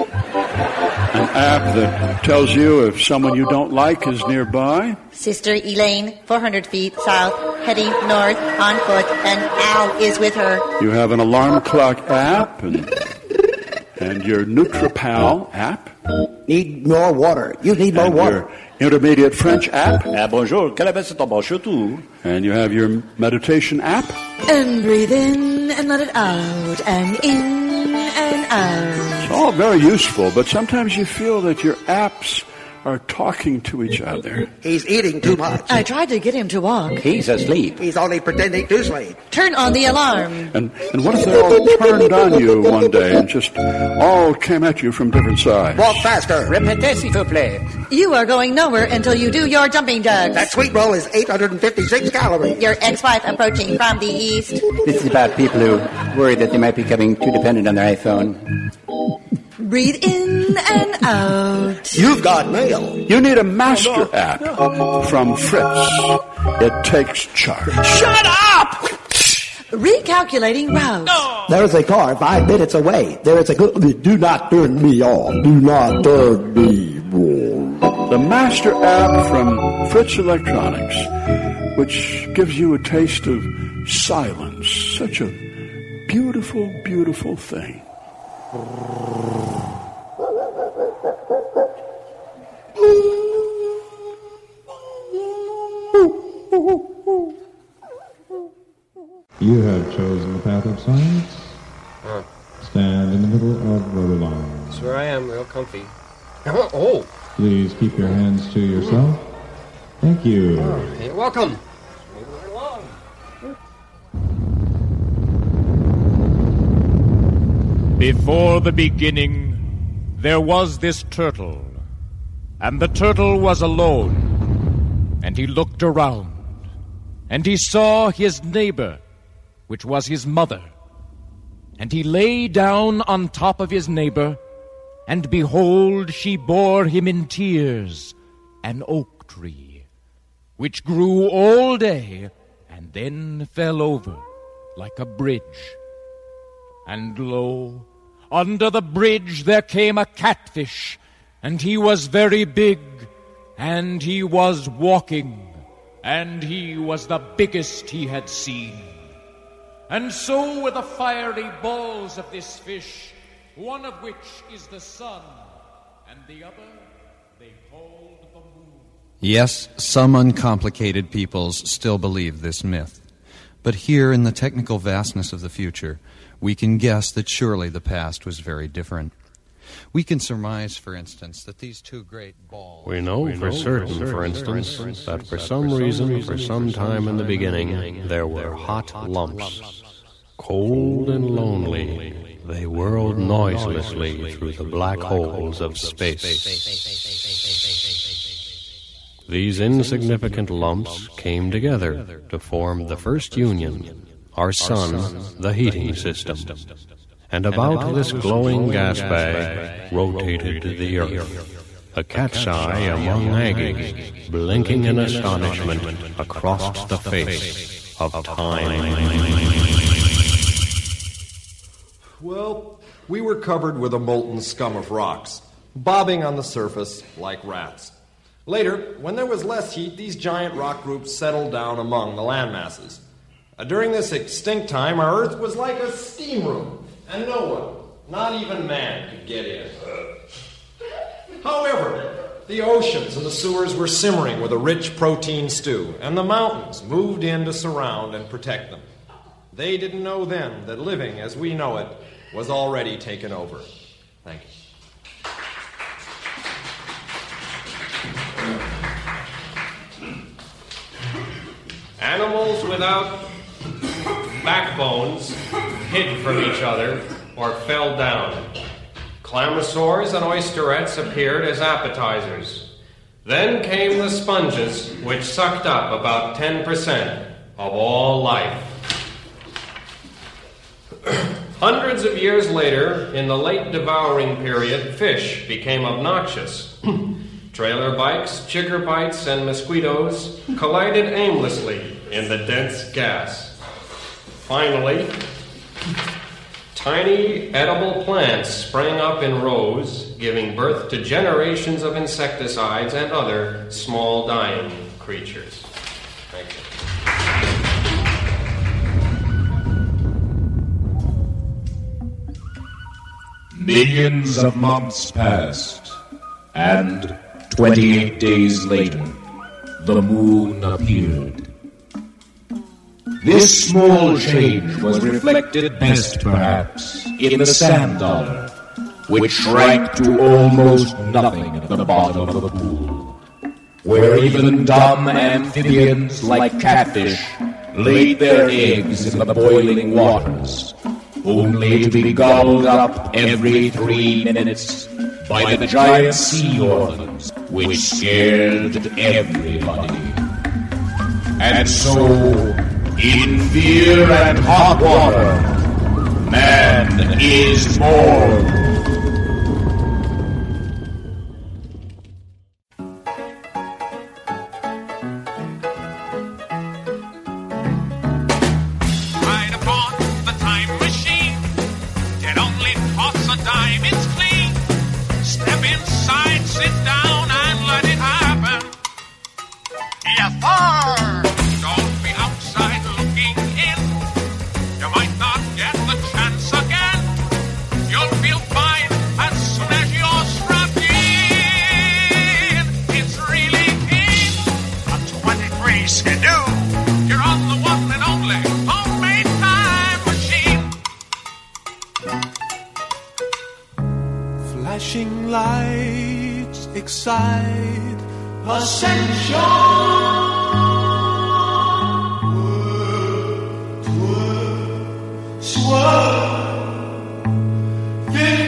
An app that tells you if someone you don't like is nearby. Sister Elaine, four hundred feet south, heading north on foot, and Al is with her. You have an alarm clock app and, and your NutriPal app. Need more water. You need more and water. Your intermediate French app. Ah, bonjour. bonjour tout. And you have your meditation app. And breathe in and let it out, and in and out. It's all very useful, but sometimes you feel that your apps are talking to each other. He's eating too much. I tried to get him to walk. He's asleep. He's only pretending to sleep. Turn on the alarm. And and what if they all turned on you one day and just all came at you from different sides? Walk faster. Répétez, s'il vous plaît. You are going nowhere until you do your jumping jacks. That sweet roll is eight hundred fifty-six calories. Your ex-wife approaching from the east. This is about people who worry that they might be becoming too dependent on their iPhone. Breathe in and out. You've got mail. You need a master oh, no. app no. from Fritz. It takes charge. Shut up! Recalculating routes. No. There is a car five minutes away. There is a good... Do not turn me on. Do not turn me on. The master app from Fritz Electronics, which gives you a taste of silence. Such a beautiful, beautiful thing. You have chosen the path of science. Huh. Stand in the middle of the line. That's where I am, real comfy. Oh! Please keep your hands to yourself. Thank you. Oh, you're welcome. Before the beginning, there was this turtle, and the turtle was alone, and he looked around, and he saw his neighbor, which was his mother, and he lay down on top of his neighbor, and behold, she bore him in tears an oak tree, which grew all day, and then fell over like a bridge. And lo, under the bridge there came a catfish, and he was very big, and he was walking, and he was the biggest he had seen. And so were the fiery balls of this fish, one of which is the sun, and the other they called the moon. Yes, some uncomplicated peoples still believe this myth. But here, in the technical vastness of the future, we can guess that surely the past was very different. We can surmise, for instance, that these two great balls... We know for certain, for instance, that for some reason, for some time in the beginning, there were hot lumps. Cold and lonely, they whirled noiselessly through the black holes of space. These insignificant lumps came together to form the first union, our sun, the heating system. And about this glowing gas bag rotated the Earth, a cat's eye among Aggies, blinking in astonishment across the face of time. Well, we were covered with a molten scum of rocks, bobbing on the surface like rats. Later, when there was less heat, these giant rock groups settled down among the landmasses. Uh, during this extinct time, our Earth was like a steam room. And no one, not even man, could get in. However, the oceans and the sewers were simmering with a rich protein stew, and the mountains moved in to surround and protect them. They didn't know then that living as we know it was already taken over. Thank you. Animals without backbones hid from each other or fell down. Clamosaurs and oysterettes appeared as appetizers. Then came the sponges, which sucked up about ten percent of all life. Hundreds of years later, in the late devouring period, fish became obnoxious. Trailer bikes, chigger bites, and mosquitoes collided aimlessly in the dense gas. Finally, tiny edible plants sprang up in rows, giving birth to generations of insecticides and other small dying creatures. Thank you. Millions of months passed, and twenty-eight days later, the moon appeared. This small change was reflected best, perhaps, in the sand dollar, which shrank to almost nothing at the bottom of the pool, where even dumb amphibians like catfish laid their eggs in the boiling waters, only to be gobbled up every three minutes by the giant sea orphans, which scared everybody. And so, in fear and hot water, man is born. Ride upon the time machine. It only costs a dime, it's clean. Step inside, sit down, and let it happen. Yes, sir! Don't be outside looking in. You might not get the chance again. You'll feel fine as soon as you're strapped in. It's really keen. A twenty-three Skidoo. You're on the one and only homemade time machine. Flashing lights excite ascension. Fifth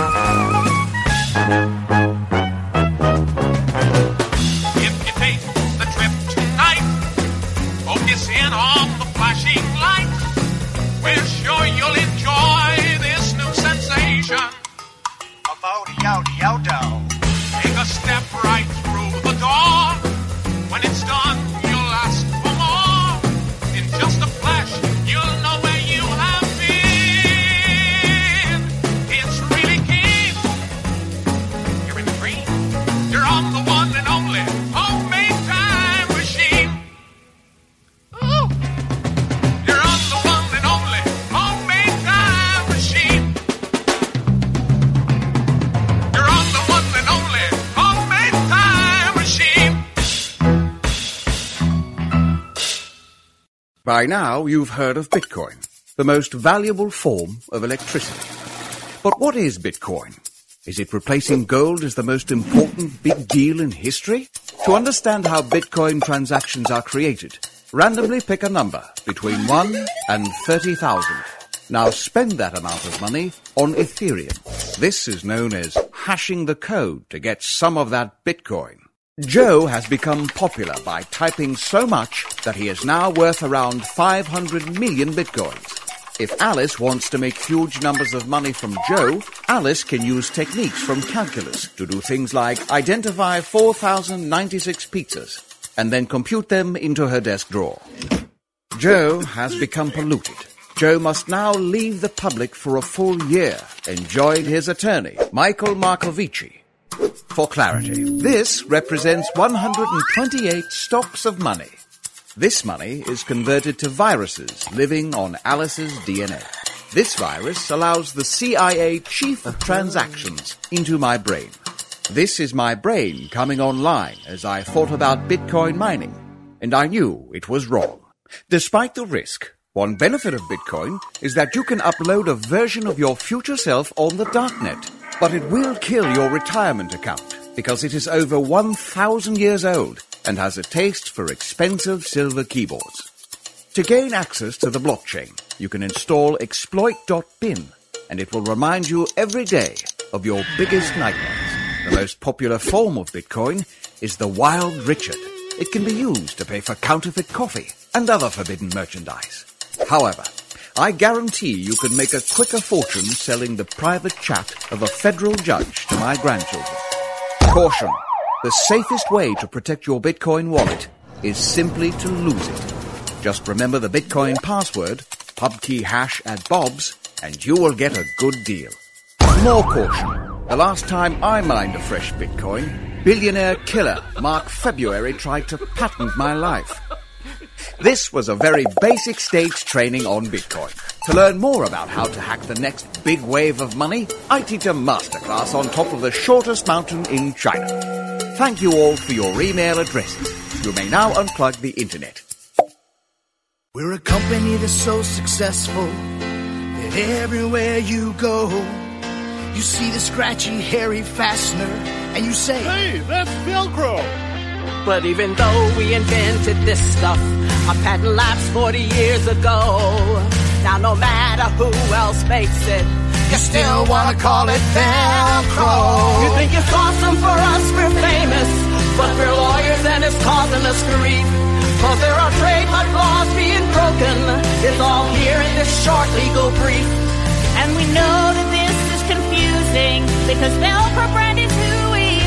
If you take By now, you've heard of Bitcoin, the most valuable form of electricity. But what is Bitcoin? Is it replacing gold as the most important big deal in history? To understand how Bitcoin transactions are created, randomly pick a number between one and thirty thousand. Now spend that amount of money on Ethereum. This is known as hashing the code to get some of that Bitcoin. Joe has become popular by typing so much that he is now worth around five hundred million Bitcoins. If Alice wants to make huge numbers of money from Joe, Alice can use techniques from calculus to do things like identify four thousand ninety-six pizzas and then compute them into her desk drawer. Joe has become polluted. Joe must now leave the public for a full year, enjoined his attorney, Michael Marcovici. For clarity, this represents one hundred twenty-eight stocks of money. This money is converted to viruses living on Alice's D N A. This virus allows the C I A chief of transactions into my brain. This is my brain coming online as I thought about Bitcoin mining, and I knew it was wrong. Despite the risk, one benefit of Bitcoin is that you can upload a version of your future self on the darknet. But it will kill your retirement account because it is over one thousand years old and has a taste for expensive silver keyboards. To gain access to the blockchain, you can install exploit dot bin, and it will remind you every day of your biggest nightmares. The most popular form of Bitcoin is the Wild Richard. It can be used to pay for counterfeit coffee and other forbidden merchandise. However, I guarantee you can make a quicker fortune selling the private chat of a federal judge to my grandchildren. Caution. The safest way to protect your Bitcoin wallet is simply to lose it. Just remember the Bitcoin password, pubkey hash at Bob's, and you will get a good deal. More caution. The last time I mined a fresh Bitcoin, billionaire killer Mark February tried to patent my life. This was a very basic stage training on Bitcoin. To learn more about how to hack the next big wave of money, I teach a masterclass on top of the shortest mountain in China. Thank you all for your email addresses. You may now unplug the internet. We're a company that's so successful that everywhere you go, you see the scratchy, hairy fastener, and you say, "Hey, that's Velcro!" But even though we invented this stuff, our patent lapsed forty years ago. Now no matter who else makes it, you still wanna call it Velcro. You think it's awesome for us, we're famous, but we're lawyers and it's causing us grief. Cause there are trademark laws being broken. It's all here in this short legal brief. And we know that this is confusing because Velcro brand is who we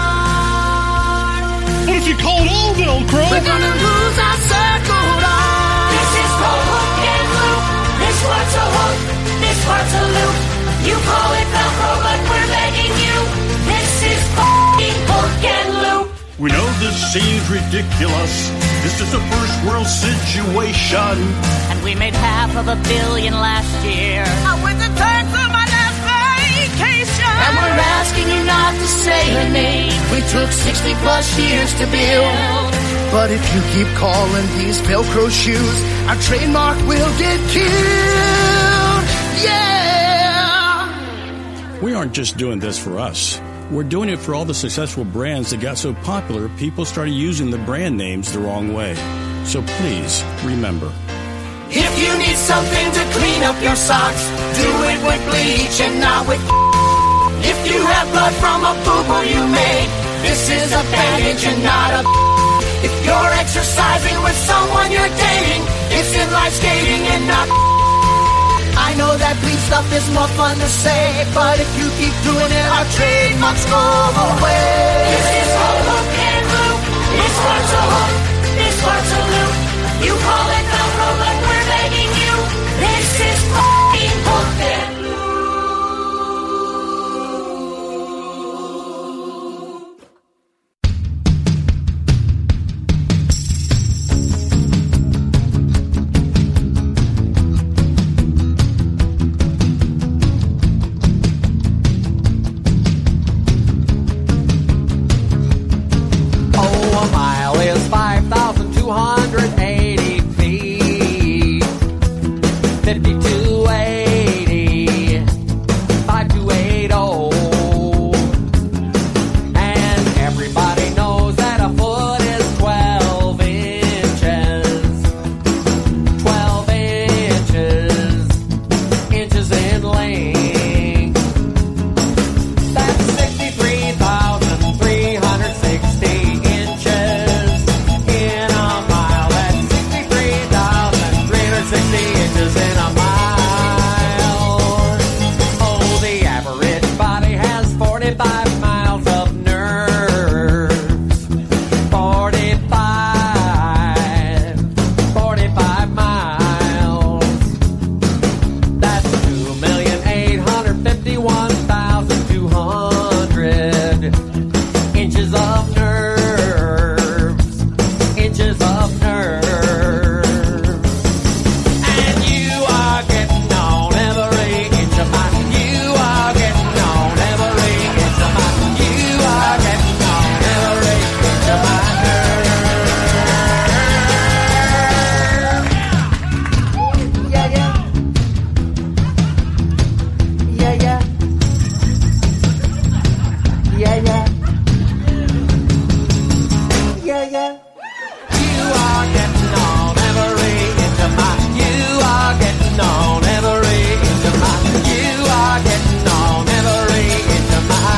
are. What if you call it all Velcro? We're gonna lose our circle on. This is called hook and loop. This part's a hook, this part's a loop. You call it Velcro, but we're begging you. This is f***ing hook and loop. We know this seems ridiculous. This is a first world situation. And we made half of a billion last year. I went to turn for my last vacation. And we're asking you not to say her name. We took sixty plus years to build. But if you keep calling these Velcro shoes, our trademark will get killed. Yeah! We aren't just doing this for us. We're doing it for all the successful brands that got so popular, people started using the brand names the wrong way. So please, remember. If you need something to clean up your socks, do it with bleach and not with If you have blood from a boo-boo you made, this is a bandage and not a If you're exercising with someone you're dating, it's in life skating and not I know that bleach stuff is more fun to say, but if you keep doing it, our trademarks go away. This is called hook and loop. This part's a hook, this part's a loop. You call it Velcro, but we're begging you. This is f***ing hook and loop. yeah. You are getting on every inch of my. You are getting on every inch of my. You are getting on every inch of my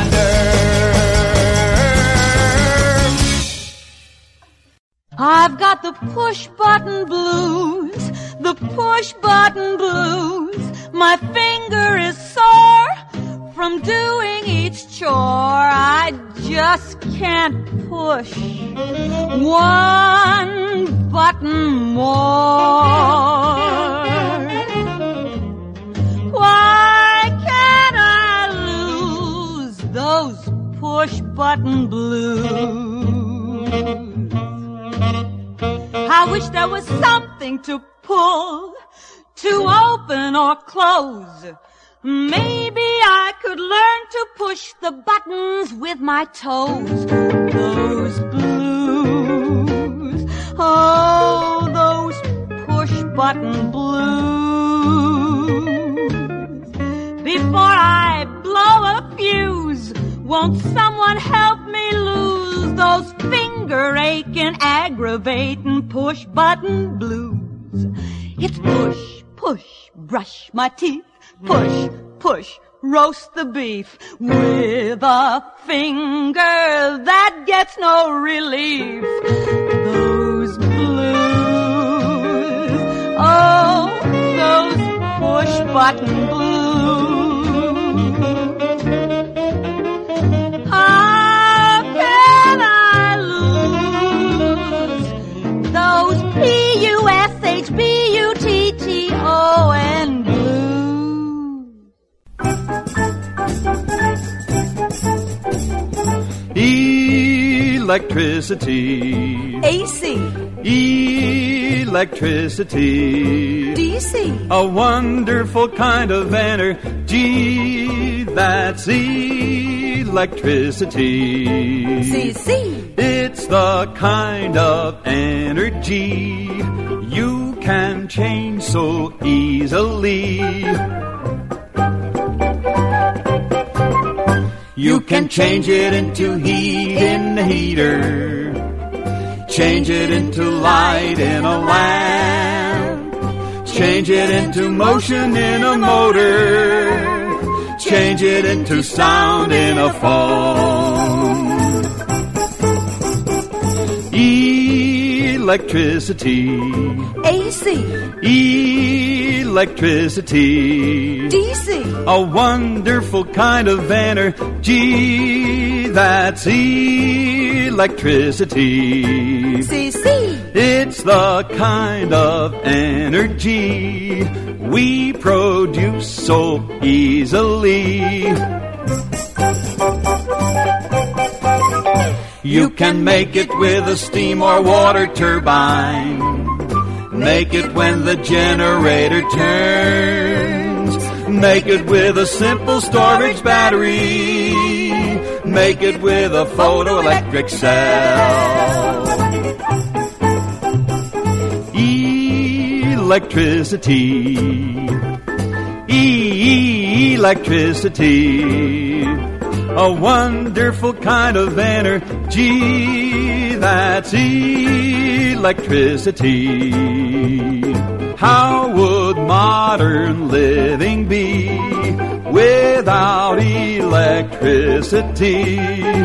nerve. I've got the push button blues, the push button blues. My finger is sore from doing each chore. I just can't push one button more. Why can't I lose those push button blues? I wish there was something to pull, to open or close. Maybe I could learn to push the buttons with my toes. Those blues, oh, those push button blues. Before I blow a fuse, won't someone help me lose those finger aching, aggravating push button blues? It's push, push, brush my teeth. Push, push, roast the beef with a finger that gets no relief. Those blues, oh, those push button blues. How can I lose those P U S H B U T T O N blues? Electricity. A C. Electricity. D C. A wonderful kind of energy. That's electricity. C C. It's the kind of energy you can change so easily. You can change it into heat in the heater, change it into light in a lamp, change it into motion in a motor, change it into sound in a phone. Electricity. A C. Electricity. D C. A wonderful kind of energy. That's electricity. C C. It's the kind of energy we produce so easily. You can make it with a steam or water turbine. Make it when the generator turns. Make it with a simple storage battery. Make it with a photoelectric cell. Electricity. Electricity. A wonderful kind of energy. That's electricity. How would modern living be without electricity?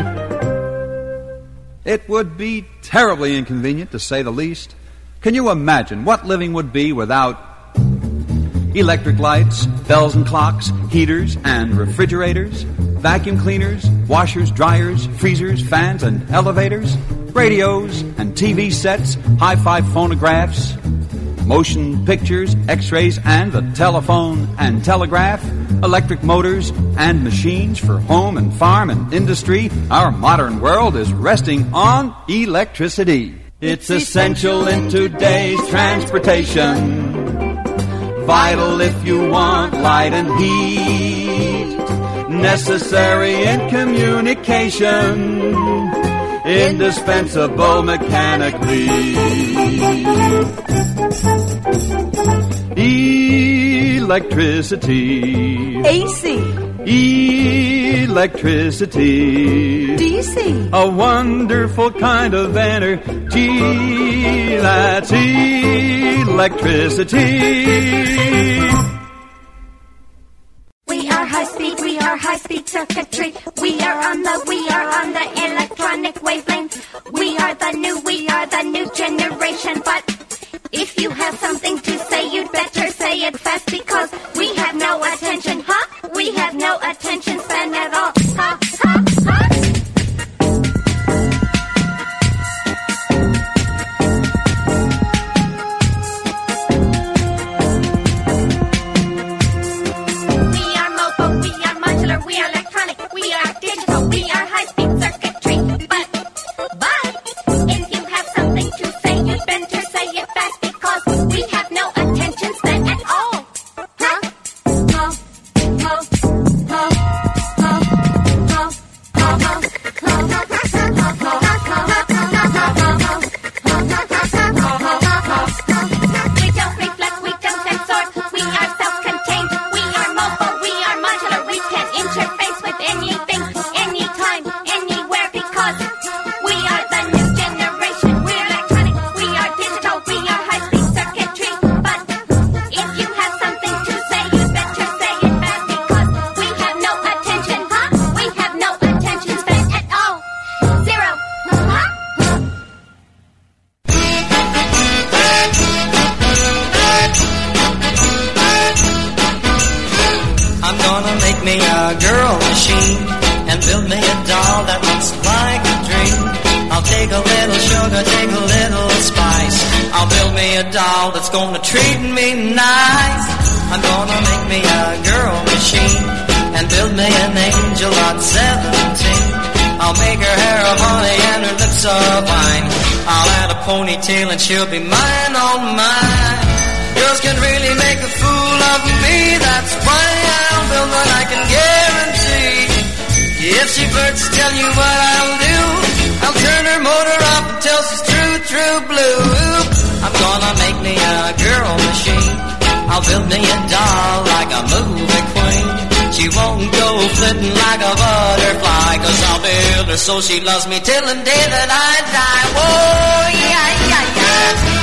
It would be terribly inconvenient, to say the least. Can you imagine what living would be without electric lights, bells and clocks, heaters and refrigerators, vacuum cleaners, washers, dryers, freezers, fans and elevators, radios and T V sets, hi-fi phonographs, motion pictures, x-rays and the telephone and telegraph, electric motors and machines for home and farm and industry? Our modern world is resting on electricity. It's essential in today's transportation, vital if you want light and heat, necessary in communication, indispensable mechanically. Electricity. A C. Electricity. D C. A wonderful kind of energy. That's electricity. We are high speed, we are high speed circuitry. We are on the, we are on the electronic wavelength. We are the new, we are the new generation. But if you have something to say, you'd better say it fast, because we have no attention, huh? We have no attention span at all, huh? Huh? Huh? We are electronic, we are digital, we are high-speed circuitry. But, but, if you have something to say, you'd better say it fast, because we have no attention span at all. Huh? Huh? Huh? Huh? Huh? Huh? We don't reflect, we don't absorb, we are self-contained, we are mobile, we are modular, we can interface with anything, anytime, anywhere, because we are the new generation. We're electronic, we are digital, we are high-speed circuitry. But if you have something to say, you better say it fast, because we have no attention, huh? We have no attention span at all. Zero, huh? I'm gonna make me a girl machine and build me a doll that looks like a dream. I'll take a little sugar, take a little spice. I'll build me a doll that's gonna treat me nice. I'm gonna make me a girl machine and build me an angel at seventeen. I'll make her hair of honey and her lips of wine. I'll add a ponytail and she'll be mine, oh mine. Girls can really make a fool of me, that's why I'll build one I can guarantee. If she flirts, tell you what I'll do, I'll turn her motor off until she's true, true blue. I'm gonna make me a girl machine, I'll build me a doll like a movie queen. She won't go flitting like a butterfly, cause I'll build her so she loves me till the day that I die. Whoa, yeah, yeah, yeah.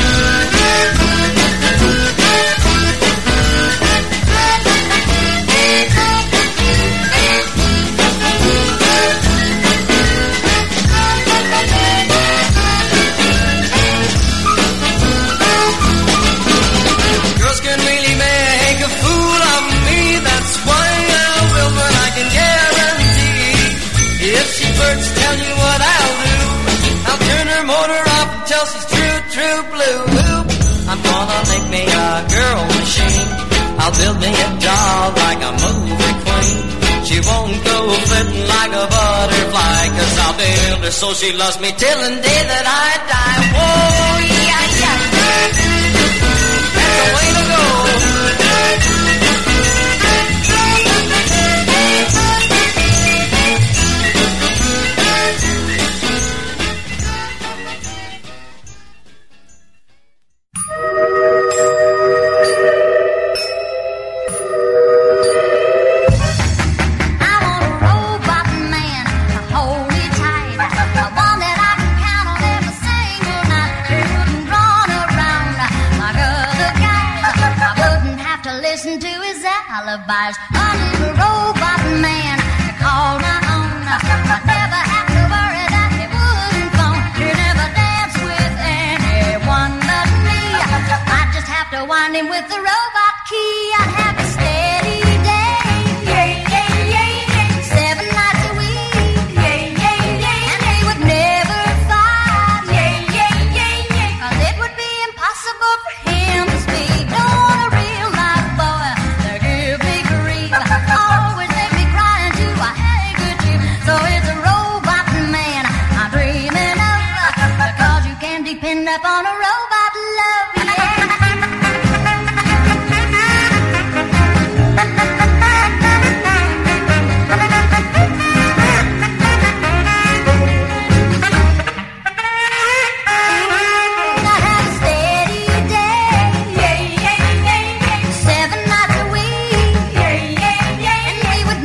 Girls can really make a fool of me, that's why I'll build one I can guarantee. If she flirts, tell you what I'll do, I'll turn her motor off until she's true, true blue. I'm gonna make me a girl machine, I'll build me a doll like a movie queen. She won't go flitting like a butterfly, cause I'll build her so she loves me till the day that I die. Whoa, yeah, yeah, that's the way to go. Listen to his alibis. A little robot man to call my own. I never have to worry that he wouldn't phone. He never danced with anyone but me. I just have to wind him with the robot key. I'd have a steady day. Yeah, yeah, yeah, yeah. Seven nights a week. Yeah, yeah, yeah. And he would never fight. Yeah, yeah, yeah, yeah. Cause it would be impossible for him to speak. Don't a real life boy to give me grief. Always make me cry into a handkerchief. So it's a robot man I'm dreaming of, because you can depend upon a robot love. Yeah. Seven nights a week, yeah, yeah, yeah, and we would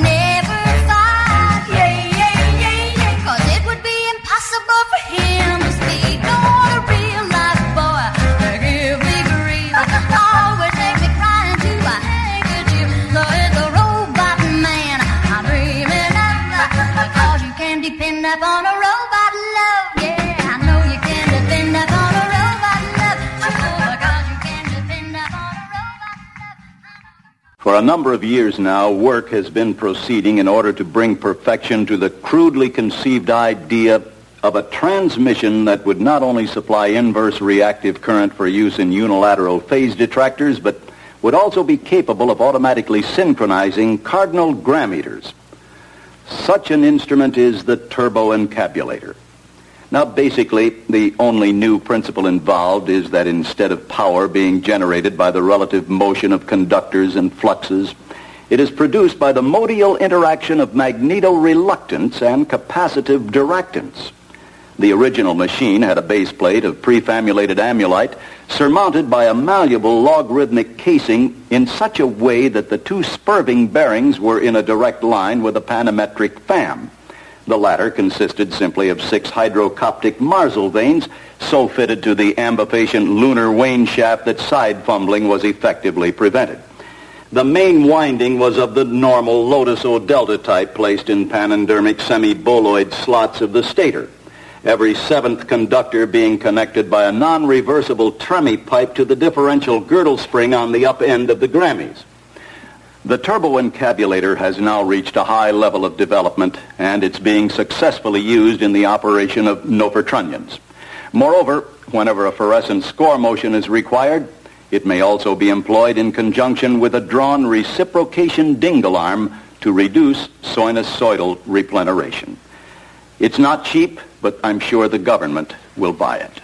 For a number of years now, work has been proceeding in order to bring perfection to the crudely conceived idea of a transmission that would not only supply inverse reactive current for use in unilateral phase detractors, but would also be capable of automatically synchronizing cardinal grammeters. Such an instrument is the turboencabulator. Now, basically, the only new principle involved is that instead of power being generated by the relative motion of conductors and fluxes, it is produced by the modial interaction of magneto-reluctance and capacitive diractance. The original machine had a base plate of prefamulated amulite surmounted by a malleable logarithmic casing in such a way that the two spurving bearings were in a direct line with a panametric fam. The latter consisted simply of six hydrocoptic Marsal vanes so fitted to the ambifacient lunar wane shaft that side fumbling was effectively prevented. The main winding was of the normal Lotus O delta type placed in panendermic semi-boloid slots of the stator, every seventh conductor being connected by a non-reversible tremie pipe to the differential girdle spring on the up end of the Grammys. The turboencabulator has now reached a high level of development, and it's being successfully used in the operation of Nofertronians. Moreover, whenever a fluorescent score motion is required, it may also be employed in conjunction with a drawn reciprocation dingle arm to reduce sinusoidal repleneration. It's not cheap, but I'm sure the government will buy it.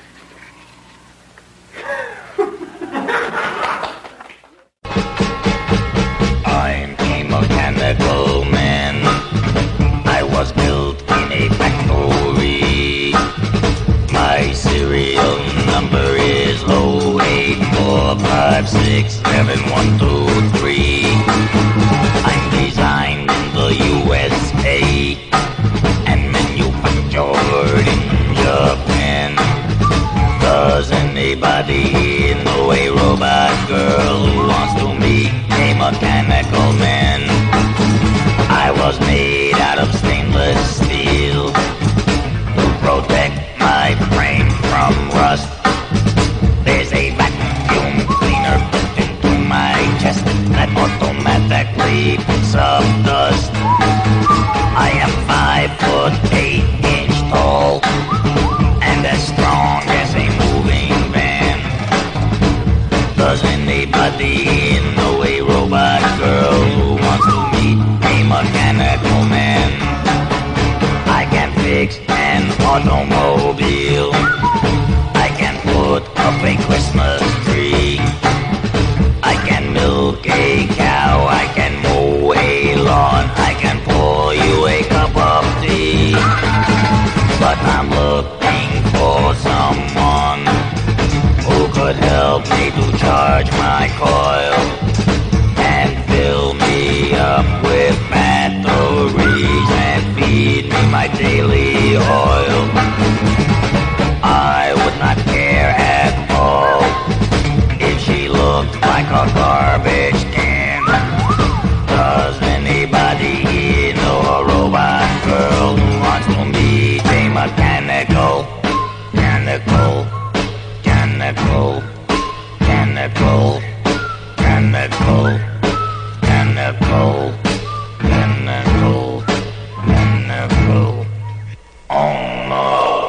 I'm a mechanical man. I was built in a factory. My serial number is oh eight four five six seven one two three. I'm designed in the U S A and manufactured in Japan. Does anybody know a robot girl who wants to meet a mechanical man? I was made out of stainless steel to protect my frame from rust. There's a vacuum cleaner put into my chest that automatically picks up dust. I am five foot eight inch tall and as strong as a moving van. Does anybody know a robot girl who wants to meet a mechanical man? I can fix an automobile. I can put up a Christmas tree. I can milk a cow. I can mow a lawn. I can pour you a cup of tea. But I'm looking for someone who could help me to charge my coil and fill me up with batteries and feed me my daily oil. I would not care at all if she looked like a garbage can. Does anybody know a robot girl who wants to meet a mechanical, mechanical, mechanical, mechanical, mechanical, mechanical, mechanical, mechanical? Oh no.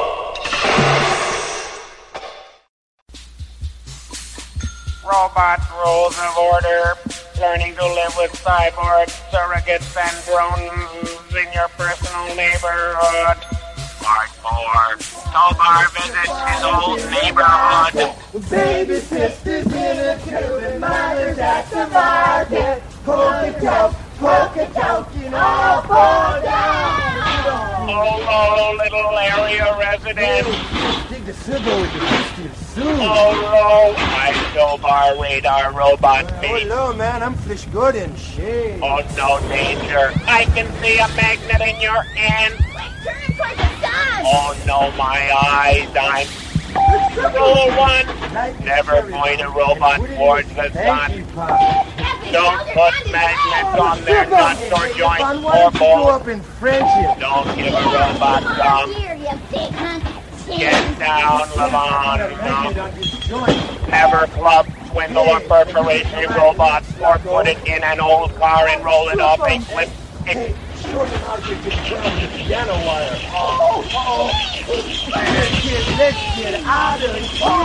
Robot rules of order. Learning to live with cyborgs, surrogates, and drones in your personal neighborhood. Part four. Tobar visits his old neighborhood. Baby sister's in a tube, mother's at the market. Polka joke, polka joking, all fall down. Hello, little area resident. Dig the silver with the Christian suit. Hello, I'm Tobar Radar Robot Oh, Mate. hello, man. I'm Flish Good and shit. Oh, no danger. I can see a magnet in your hand. Turn towards the sun. Oh, no, my eyes. I'm Rule one. Never point a robot towards the sun. Don't put magnets on their nuts or joints or bolts. Don't give a robot gum. Get down, Levon. Never club swindle or perforation a robot, or put it in an old car and roll it off a cliff. Ex- Piano wire. Oh, oh. Let's get, let's get out of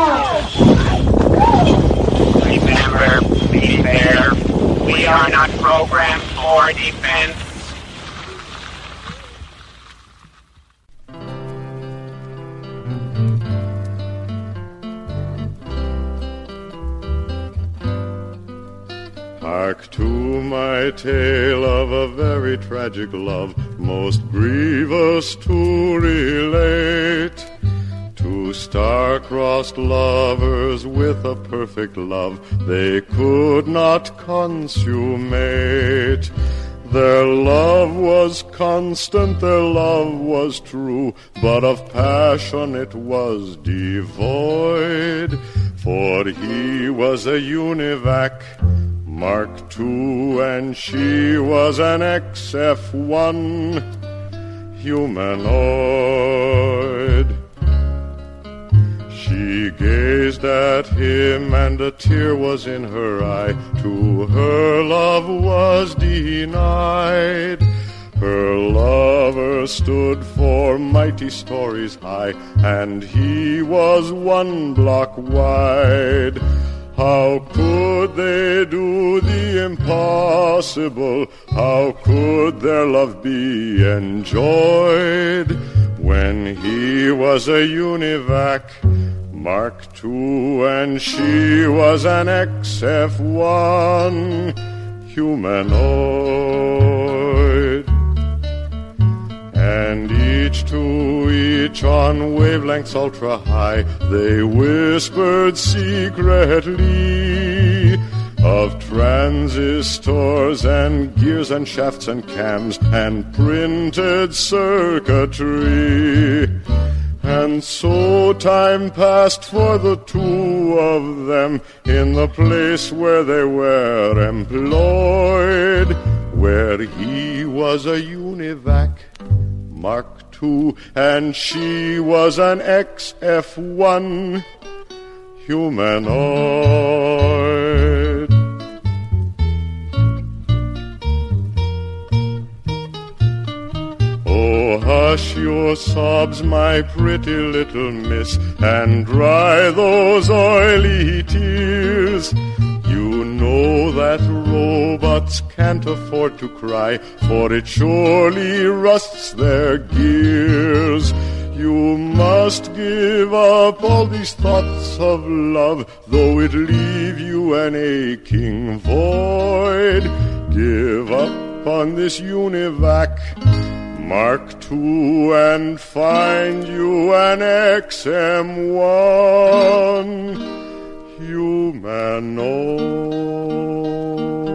here. Remember, be fair. We are not programmed for defense. Hark to my tale of a very tragic love, most grievous to relate. Two star-crossed lovers with a perfect love they could not consummate. Their love was constant, their love was true, but of passion it was devoid. For he was a univac, Mark two, and she was an X F one humanoid. She gazed at him and a tear was in her eye. To her love was denied. Her lover stood for mighty stories high, and he was one block wide. How could they do the impossible? How could their love be enjoyed when he was a univac, Mark two, and she was an X F one humanoid? And each to each on wavelengths ultra high, they whispered secretly of transistors and gears and shafts and cams and printed circuitry. And so time passed for the two of them in the place where they were employed, where he was a univac, Mark two, and she was an X F one humanoid. Oh, hush your sobs, my pretty little miss, and dry those oily tears. You know that robots can't afford to cry, for it surely rusts their gears. You must give up all these thoughts of love, though it leave you an aching void. Give up on this univac, Mark two, and find you an X M one humanoid.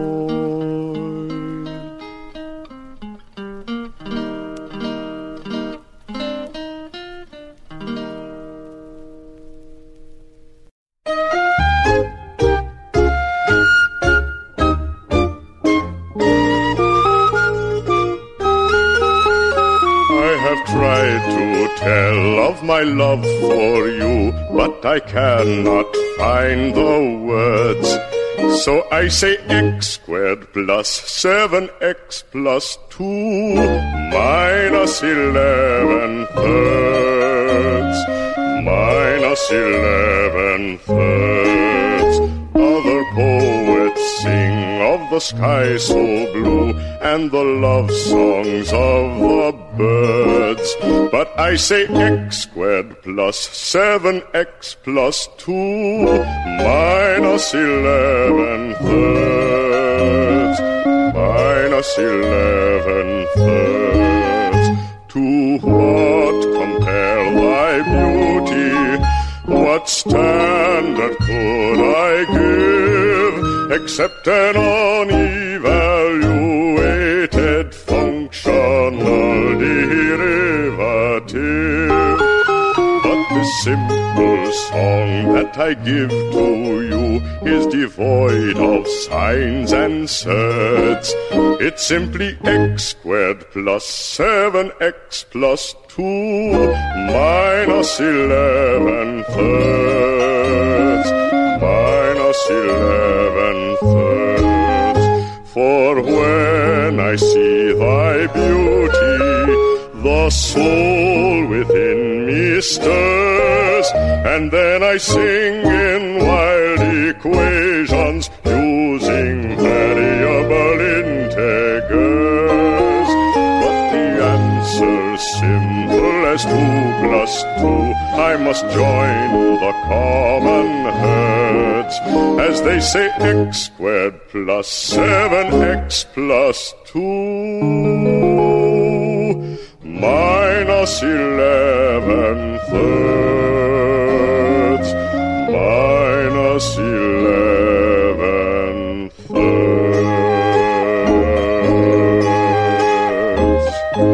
Tried to tell of my love for you, but I cannot find the words. So I say X squared plus seven X plus two minus eleven thirds. Minus eleven thirds. Other poets sing of the sky so blue and the love songs of the birds. But I say X squared plus seven X plus two minus eleven thirds. Minus eleven thirds. To what compare thy beauty? What standard could I give except an unevaluated functional derivative? But this simple song that I give to you is devoid of sines and surds. It's simply X squared plus seven X plus two minus eleven thirds. Minus eleven stirs, and then I sing in wild equations using variable integers. But the answer's simple as two plus two. I must join the common herds, as they say x squared plus seven x plus two minus eleven thirds minus eleven thirds.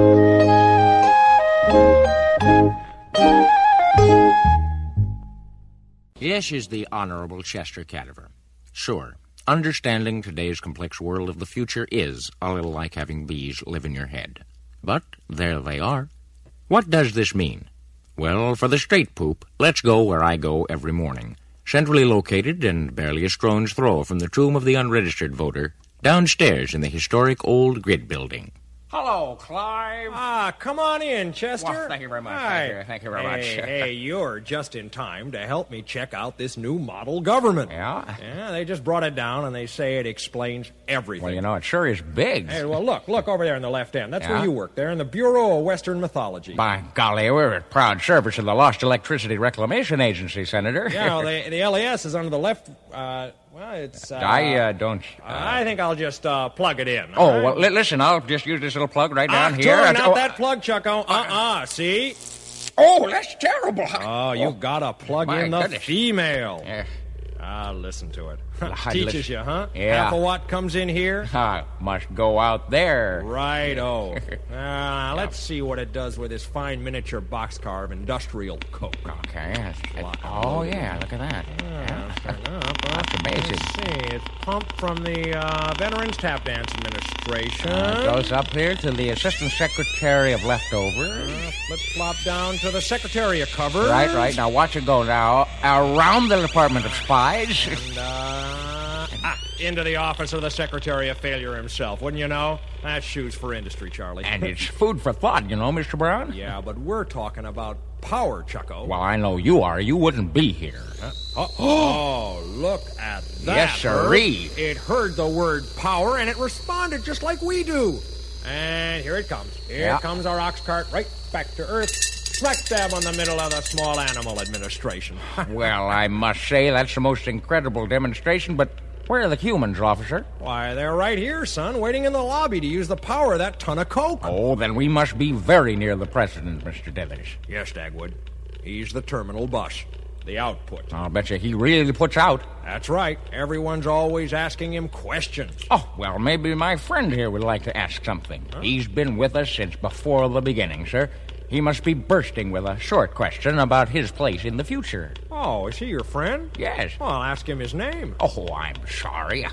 This is the Honorable Chester Cadaver. Sure, understanding today's complex world of the future is a little like having bees live in your head. But there they are. What does this mean? Well, for the straight poop, let's go where I go every morning. Centrally located and barely a stone's throw from the tomb of the unregistered voter, downstairs in the historic old grid building. Hello, Clive. Ah, come on in, Chester. Well, thank you very much. Hi. Thank you. Thank you very hey, much. Hey, you're just in time to help me check out this new model government. Yeah? Yeah, they just brought it down, and they say it explains everything. Well, you know, it sure is big. Hey, well, look, look over there in the left end. That's Yeah? where you work, there in the Bureau of Western Mythology. By golly, we're at proud service of the Lost Electricity Reclamation Agency, Senator. Yeah, well, the, the L A S is under the left... Uh, well, it's... Uh, I uh, don't... Uh, I think I'll just uh, plug it in. Oh, all right? well, li- listen, I'll just use this little plug right down ah, here. Sure, I- not oh, that plug, Chucko. Uh-uh, see? Oh, that's terrible. Oh, you've got to plug My in the goodness. female. Yeah. Ah, listen to it. I Teaches listen- you, huh? Yeah. Half a watt comes in here. I must go out there. Righto. uh, let's see what it does with this fine miniature boxcar of industrial coke. Okay. that's- that's- oh, yeah, look at that. Yeah, fair enough. That's amazing. Let's see. It's pumped from the uh, Veterans Tap Dance Administration. Uh, it goes up here to the Assistant Secretary of Leftovers. Uh, flip-flop down to the Secretariat cover. Right, right. Now watch it go now around the Department of Spies. And, uh, ah, into the office of the Secretary of Failure himself. Wouldn't you know? That's shoes for industry, Charlie. And it's food for thought, you know, Mister Brown? Yeah, but we're talking about power, Chucko. Well, I know you are. You wouldn't be here. Huh? Oh, oh, look at that. Yes, sirree. Herb. It heard the word power, and it responded just like we do. And here it comes. Here Yeah. comes our ox cart right back to Earth. Smack dab on the middle of the Small Animal Administration. Well, I must say that's the most incredible demonstration, but where are the humans, officer? Why, they're right here, son, waiting in the lobby to use the power of that ton of coke. Oh, then we must be very near the president, Mister Dithers. Yes, Dagwood. He's the terminal bus. The output. I'll bet you he really puts out. That's right. Everyone's always asking him questions. Oh, well, maybe my friend here would like to ask something. Huh? He's been with us since before the beginning, sir. He must be bursting with a short question about his place in the future. Oh, is he your friend? Yes. Well, I'll ask him his name. Oh, I'm sorry.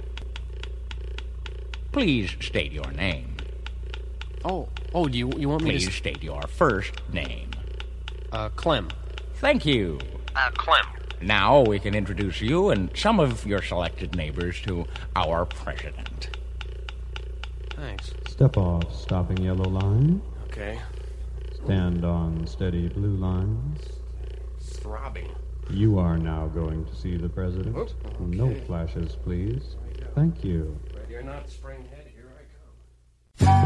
Please state your name. Oh, oh, do you you want me Please to... state your first name. Uh, Clem. Thank you. Uh, Clem. Now we can introduce you and some of your selected neighbors to our president. Thanks. Step off stopping yellow line. Okay. Stand on steady blue lines. Throbbing. You are now going to see the president. Oop, No okay. flashes, please. Thank you. But you're not spring-headed. Here I come.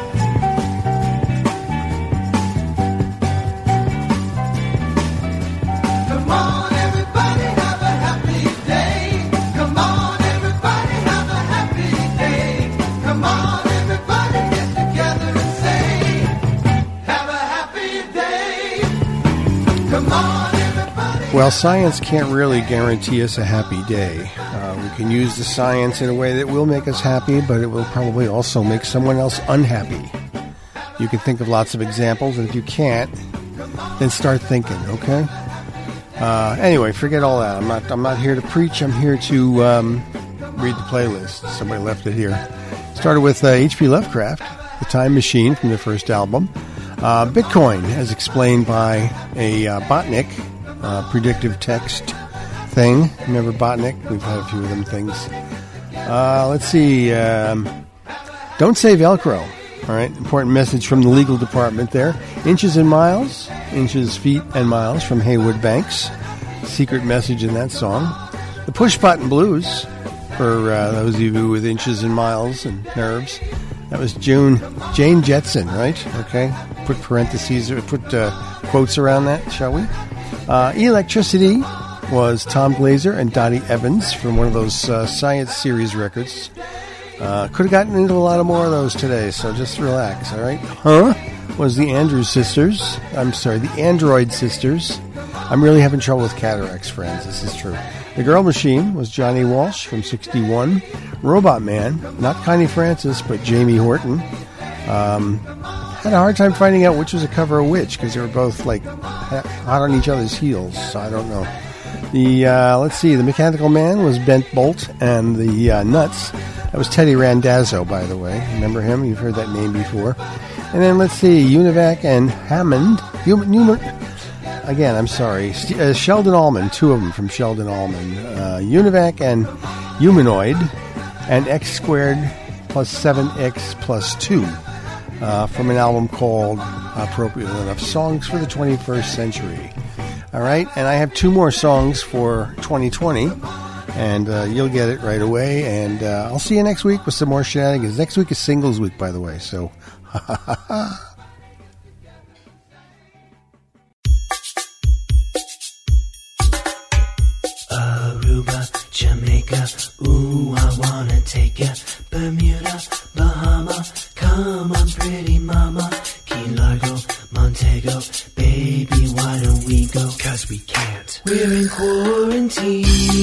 Come on, everybody, have a happy day. Come on, everybody, have a happy day. Come on, everybody, get together and say, have a happy day. Come on, everybody. Well, science can't really guarantee us a happy day. Uh, we can use the science in a way that will make us happy, but it will probably also make someone else unhappy. You can think of lots of examples, and if you can't, then start thinking, okay? Uh, anyway, forget all that. I'm not I'm not here to preach. I'm here to um, read the playlist. Somebody left it here. Started with uh, H P Lovecraft, The Time Machine from their first album. Uh, Bitcoin, as explained by a uh, Botnik, uh, predictive text thing. Remember Botnik? We've had a few of them things. Uh, let's see. Um, don't say Velcro. All right, important message from the legal department there. Inches and Miles. Inches, Feet, and Miles from Haywood Banks. Secret message in that song. The Push Button Blues, for uh, those of you with inches and miles and nerves. That was June, Jane Jetson, right? Okay. Put parentheses, or put uh, quotes around that, shall we? Uh, Electricity was Tom Glazer and Dottie Evans from one of those uh, Science Series records. Uh, could have gotten into a lot of more of those today, so just relax, all right? Huh? Was the Andrews Sisters. I'm sorry, the Android Sisters. I'm really having trouble with cataracts, friends. This is true. The Girl Machine was Johnny Walsh from sixty-one. Robot Man, not Connie Francis, but Jamie Horton. Um, had a hard time finding out which was a cover of which, because they were both, like, hot on each other's heels, so I don't know. The, uh, let's see, The Mechanical Man was Bent Bolt, and the uh, Nuts, that was Teddy Randazzo, by the way. Remember him? You've heard that name before. And then, let's see, Univac and Hammond. Human, human, again, I'm sorry. St- uh, Sheldon Allman, two of them from Sheldon Allman. Uh, Univac and Humanoid, and X squared plus seven X plus two. Uh, from an album called, appropriately enough, Songs for the twenty-first Century. All right, and I have two more songs for twenty twenty, and uh, you'll get it right away, and uh, I'll see you next week with some more shenanigans. Next week is Singles Week, by the way, so ha ha ha ha. Aruba, Jamaica, ooh, I wanna take ya. Bermuda, Bahama, come on pretty mama. Key Largo, Montego, baby, why don't we go? Cause we can't. We're in quarantine,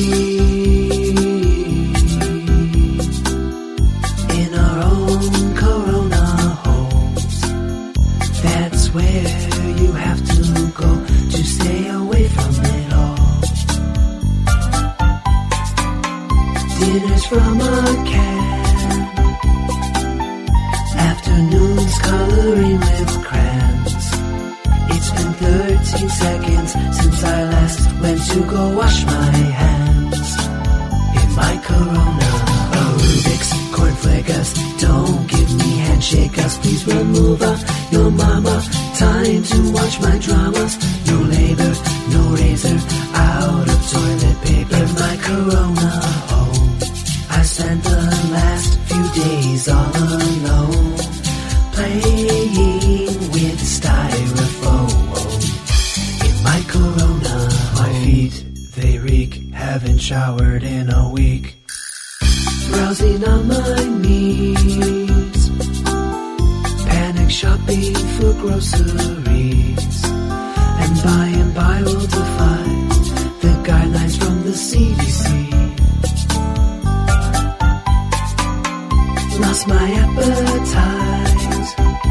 in our own corona homes. That's where you have to go to stay away from it all. Dinners from a can, afternoons coloring with crayons. It's been thirteen seconds since I last went to go wash my hands. In my corona aerobics, cornflakers, don't give me handshakers. Please remove uh, your mama. Time to watch my dramas. No labor, no razor, out of toilet paper. In my corona home, I spent the last few days all alone, playing with styrofoam. In my corona, my feet, they reek, haven't showered in a week. Browsing on my knees, panic shopping for groceries, and by and by we'll defy the guidelines from the C D C. Lost my appetite,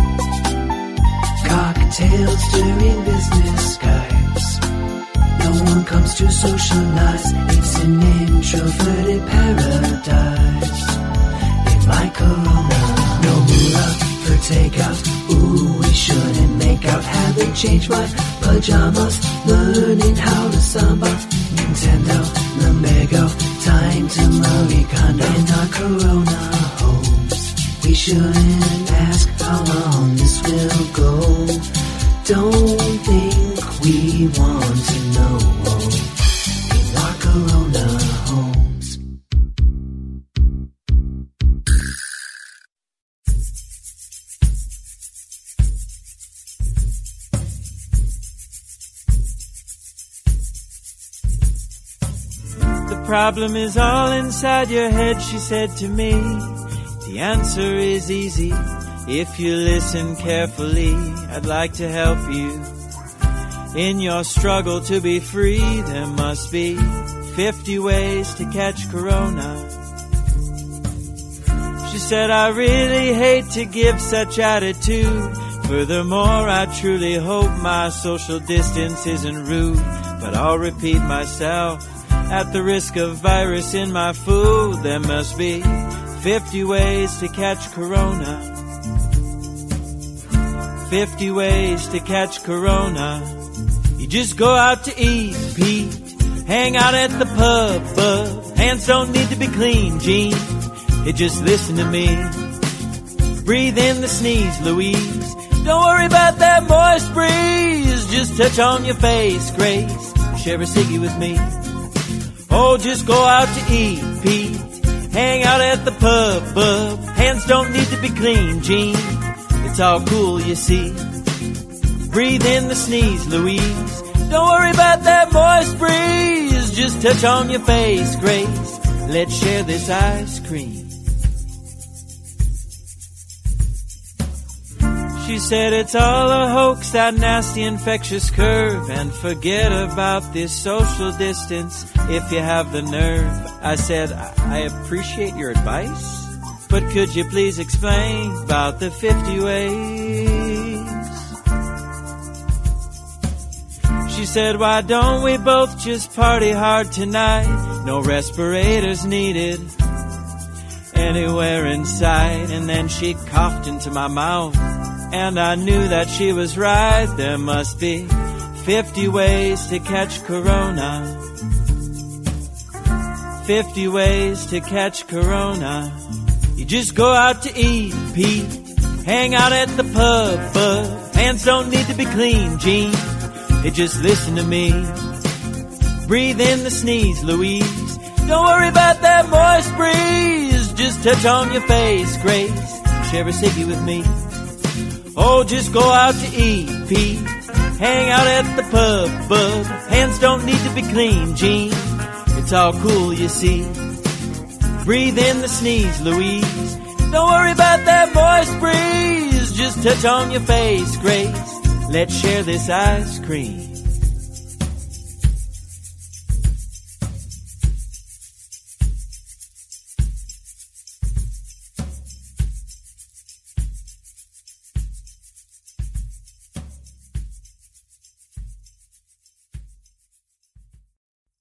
cocktails during business Skypes. No one comes to socialize, it's an introverted paradise. In my corona, no moolah for takeout. Ooh, we shouldn't make out. Haven't changed my pajamas, learning how to samba. Nintendo, Lumbago, time to Marie Kondo. In our corona homes, we shouldn't ask how long this will go. Don't think we want to know. In our corona homes. The problem is all inside your head, she said to me. The answer is easy if you listen carefully. I'd like to help you in your struggle to be free. There must be fifty ways to catch corona. She said, I really hate to give such attitude. Furthermore, I truly hope my social distance isn't rude. But I'll repeat myself at the risk of virus in my food. There must be fifty ways to catch corona. fifty ways to catch corona. You just go out to eat, Pete. Hang out at the pub, bub. Hands don't need to be clean, Gene. You just listen to me. Breathe in the sneeze, Louise. Don't worry about that moist breeze. just touch on your face, Grace. Share a ciggy with me. Oh, just go out to eat, Pete. Hang out at the pub, bub. Hands don't need to be clean, Gene. It's all cool, you see. Breathe in the sneeze, Louise. Don't worry about that moist breeze. Just touch on your face, Grace. Let's share this ice cream. She said it's all a hoax, that nasty infectious curve, and forget about this social distance if you have the nerve. I said, I appreciate your advice, but could you please explain about the fifty ways? She said, why don't we both just party hard tonight? No respirators needed anywhere in sight. And then she coughed into my mouth, and I knew that she was right. There must be fifty ways to catch corona. Fifty ways to catch corona. You just go out to eat, Pete. Hang out at the pub, bub. Hands don't need to be clean, Gene. You just listen to me. Breathe in the sneeze, Louise. Don't worry about that moist breeze. Just touch on your face, Grace. Share a ciggy with me. Oh, just go out to eat, Pete. Hang out at the pub, bub. Hands don't need to be clean, Gene. It's all cool, you see. Breathe in the sneeze, Louise. Don't worry about that moist breeze. Just touch on your face, Grace. Let's share this ice cream.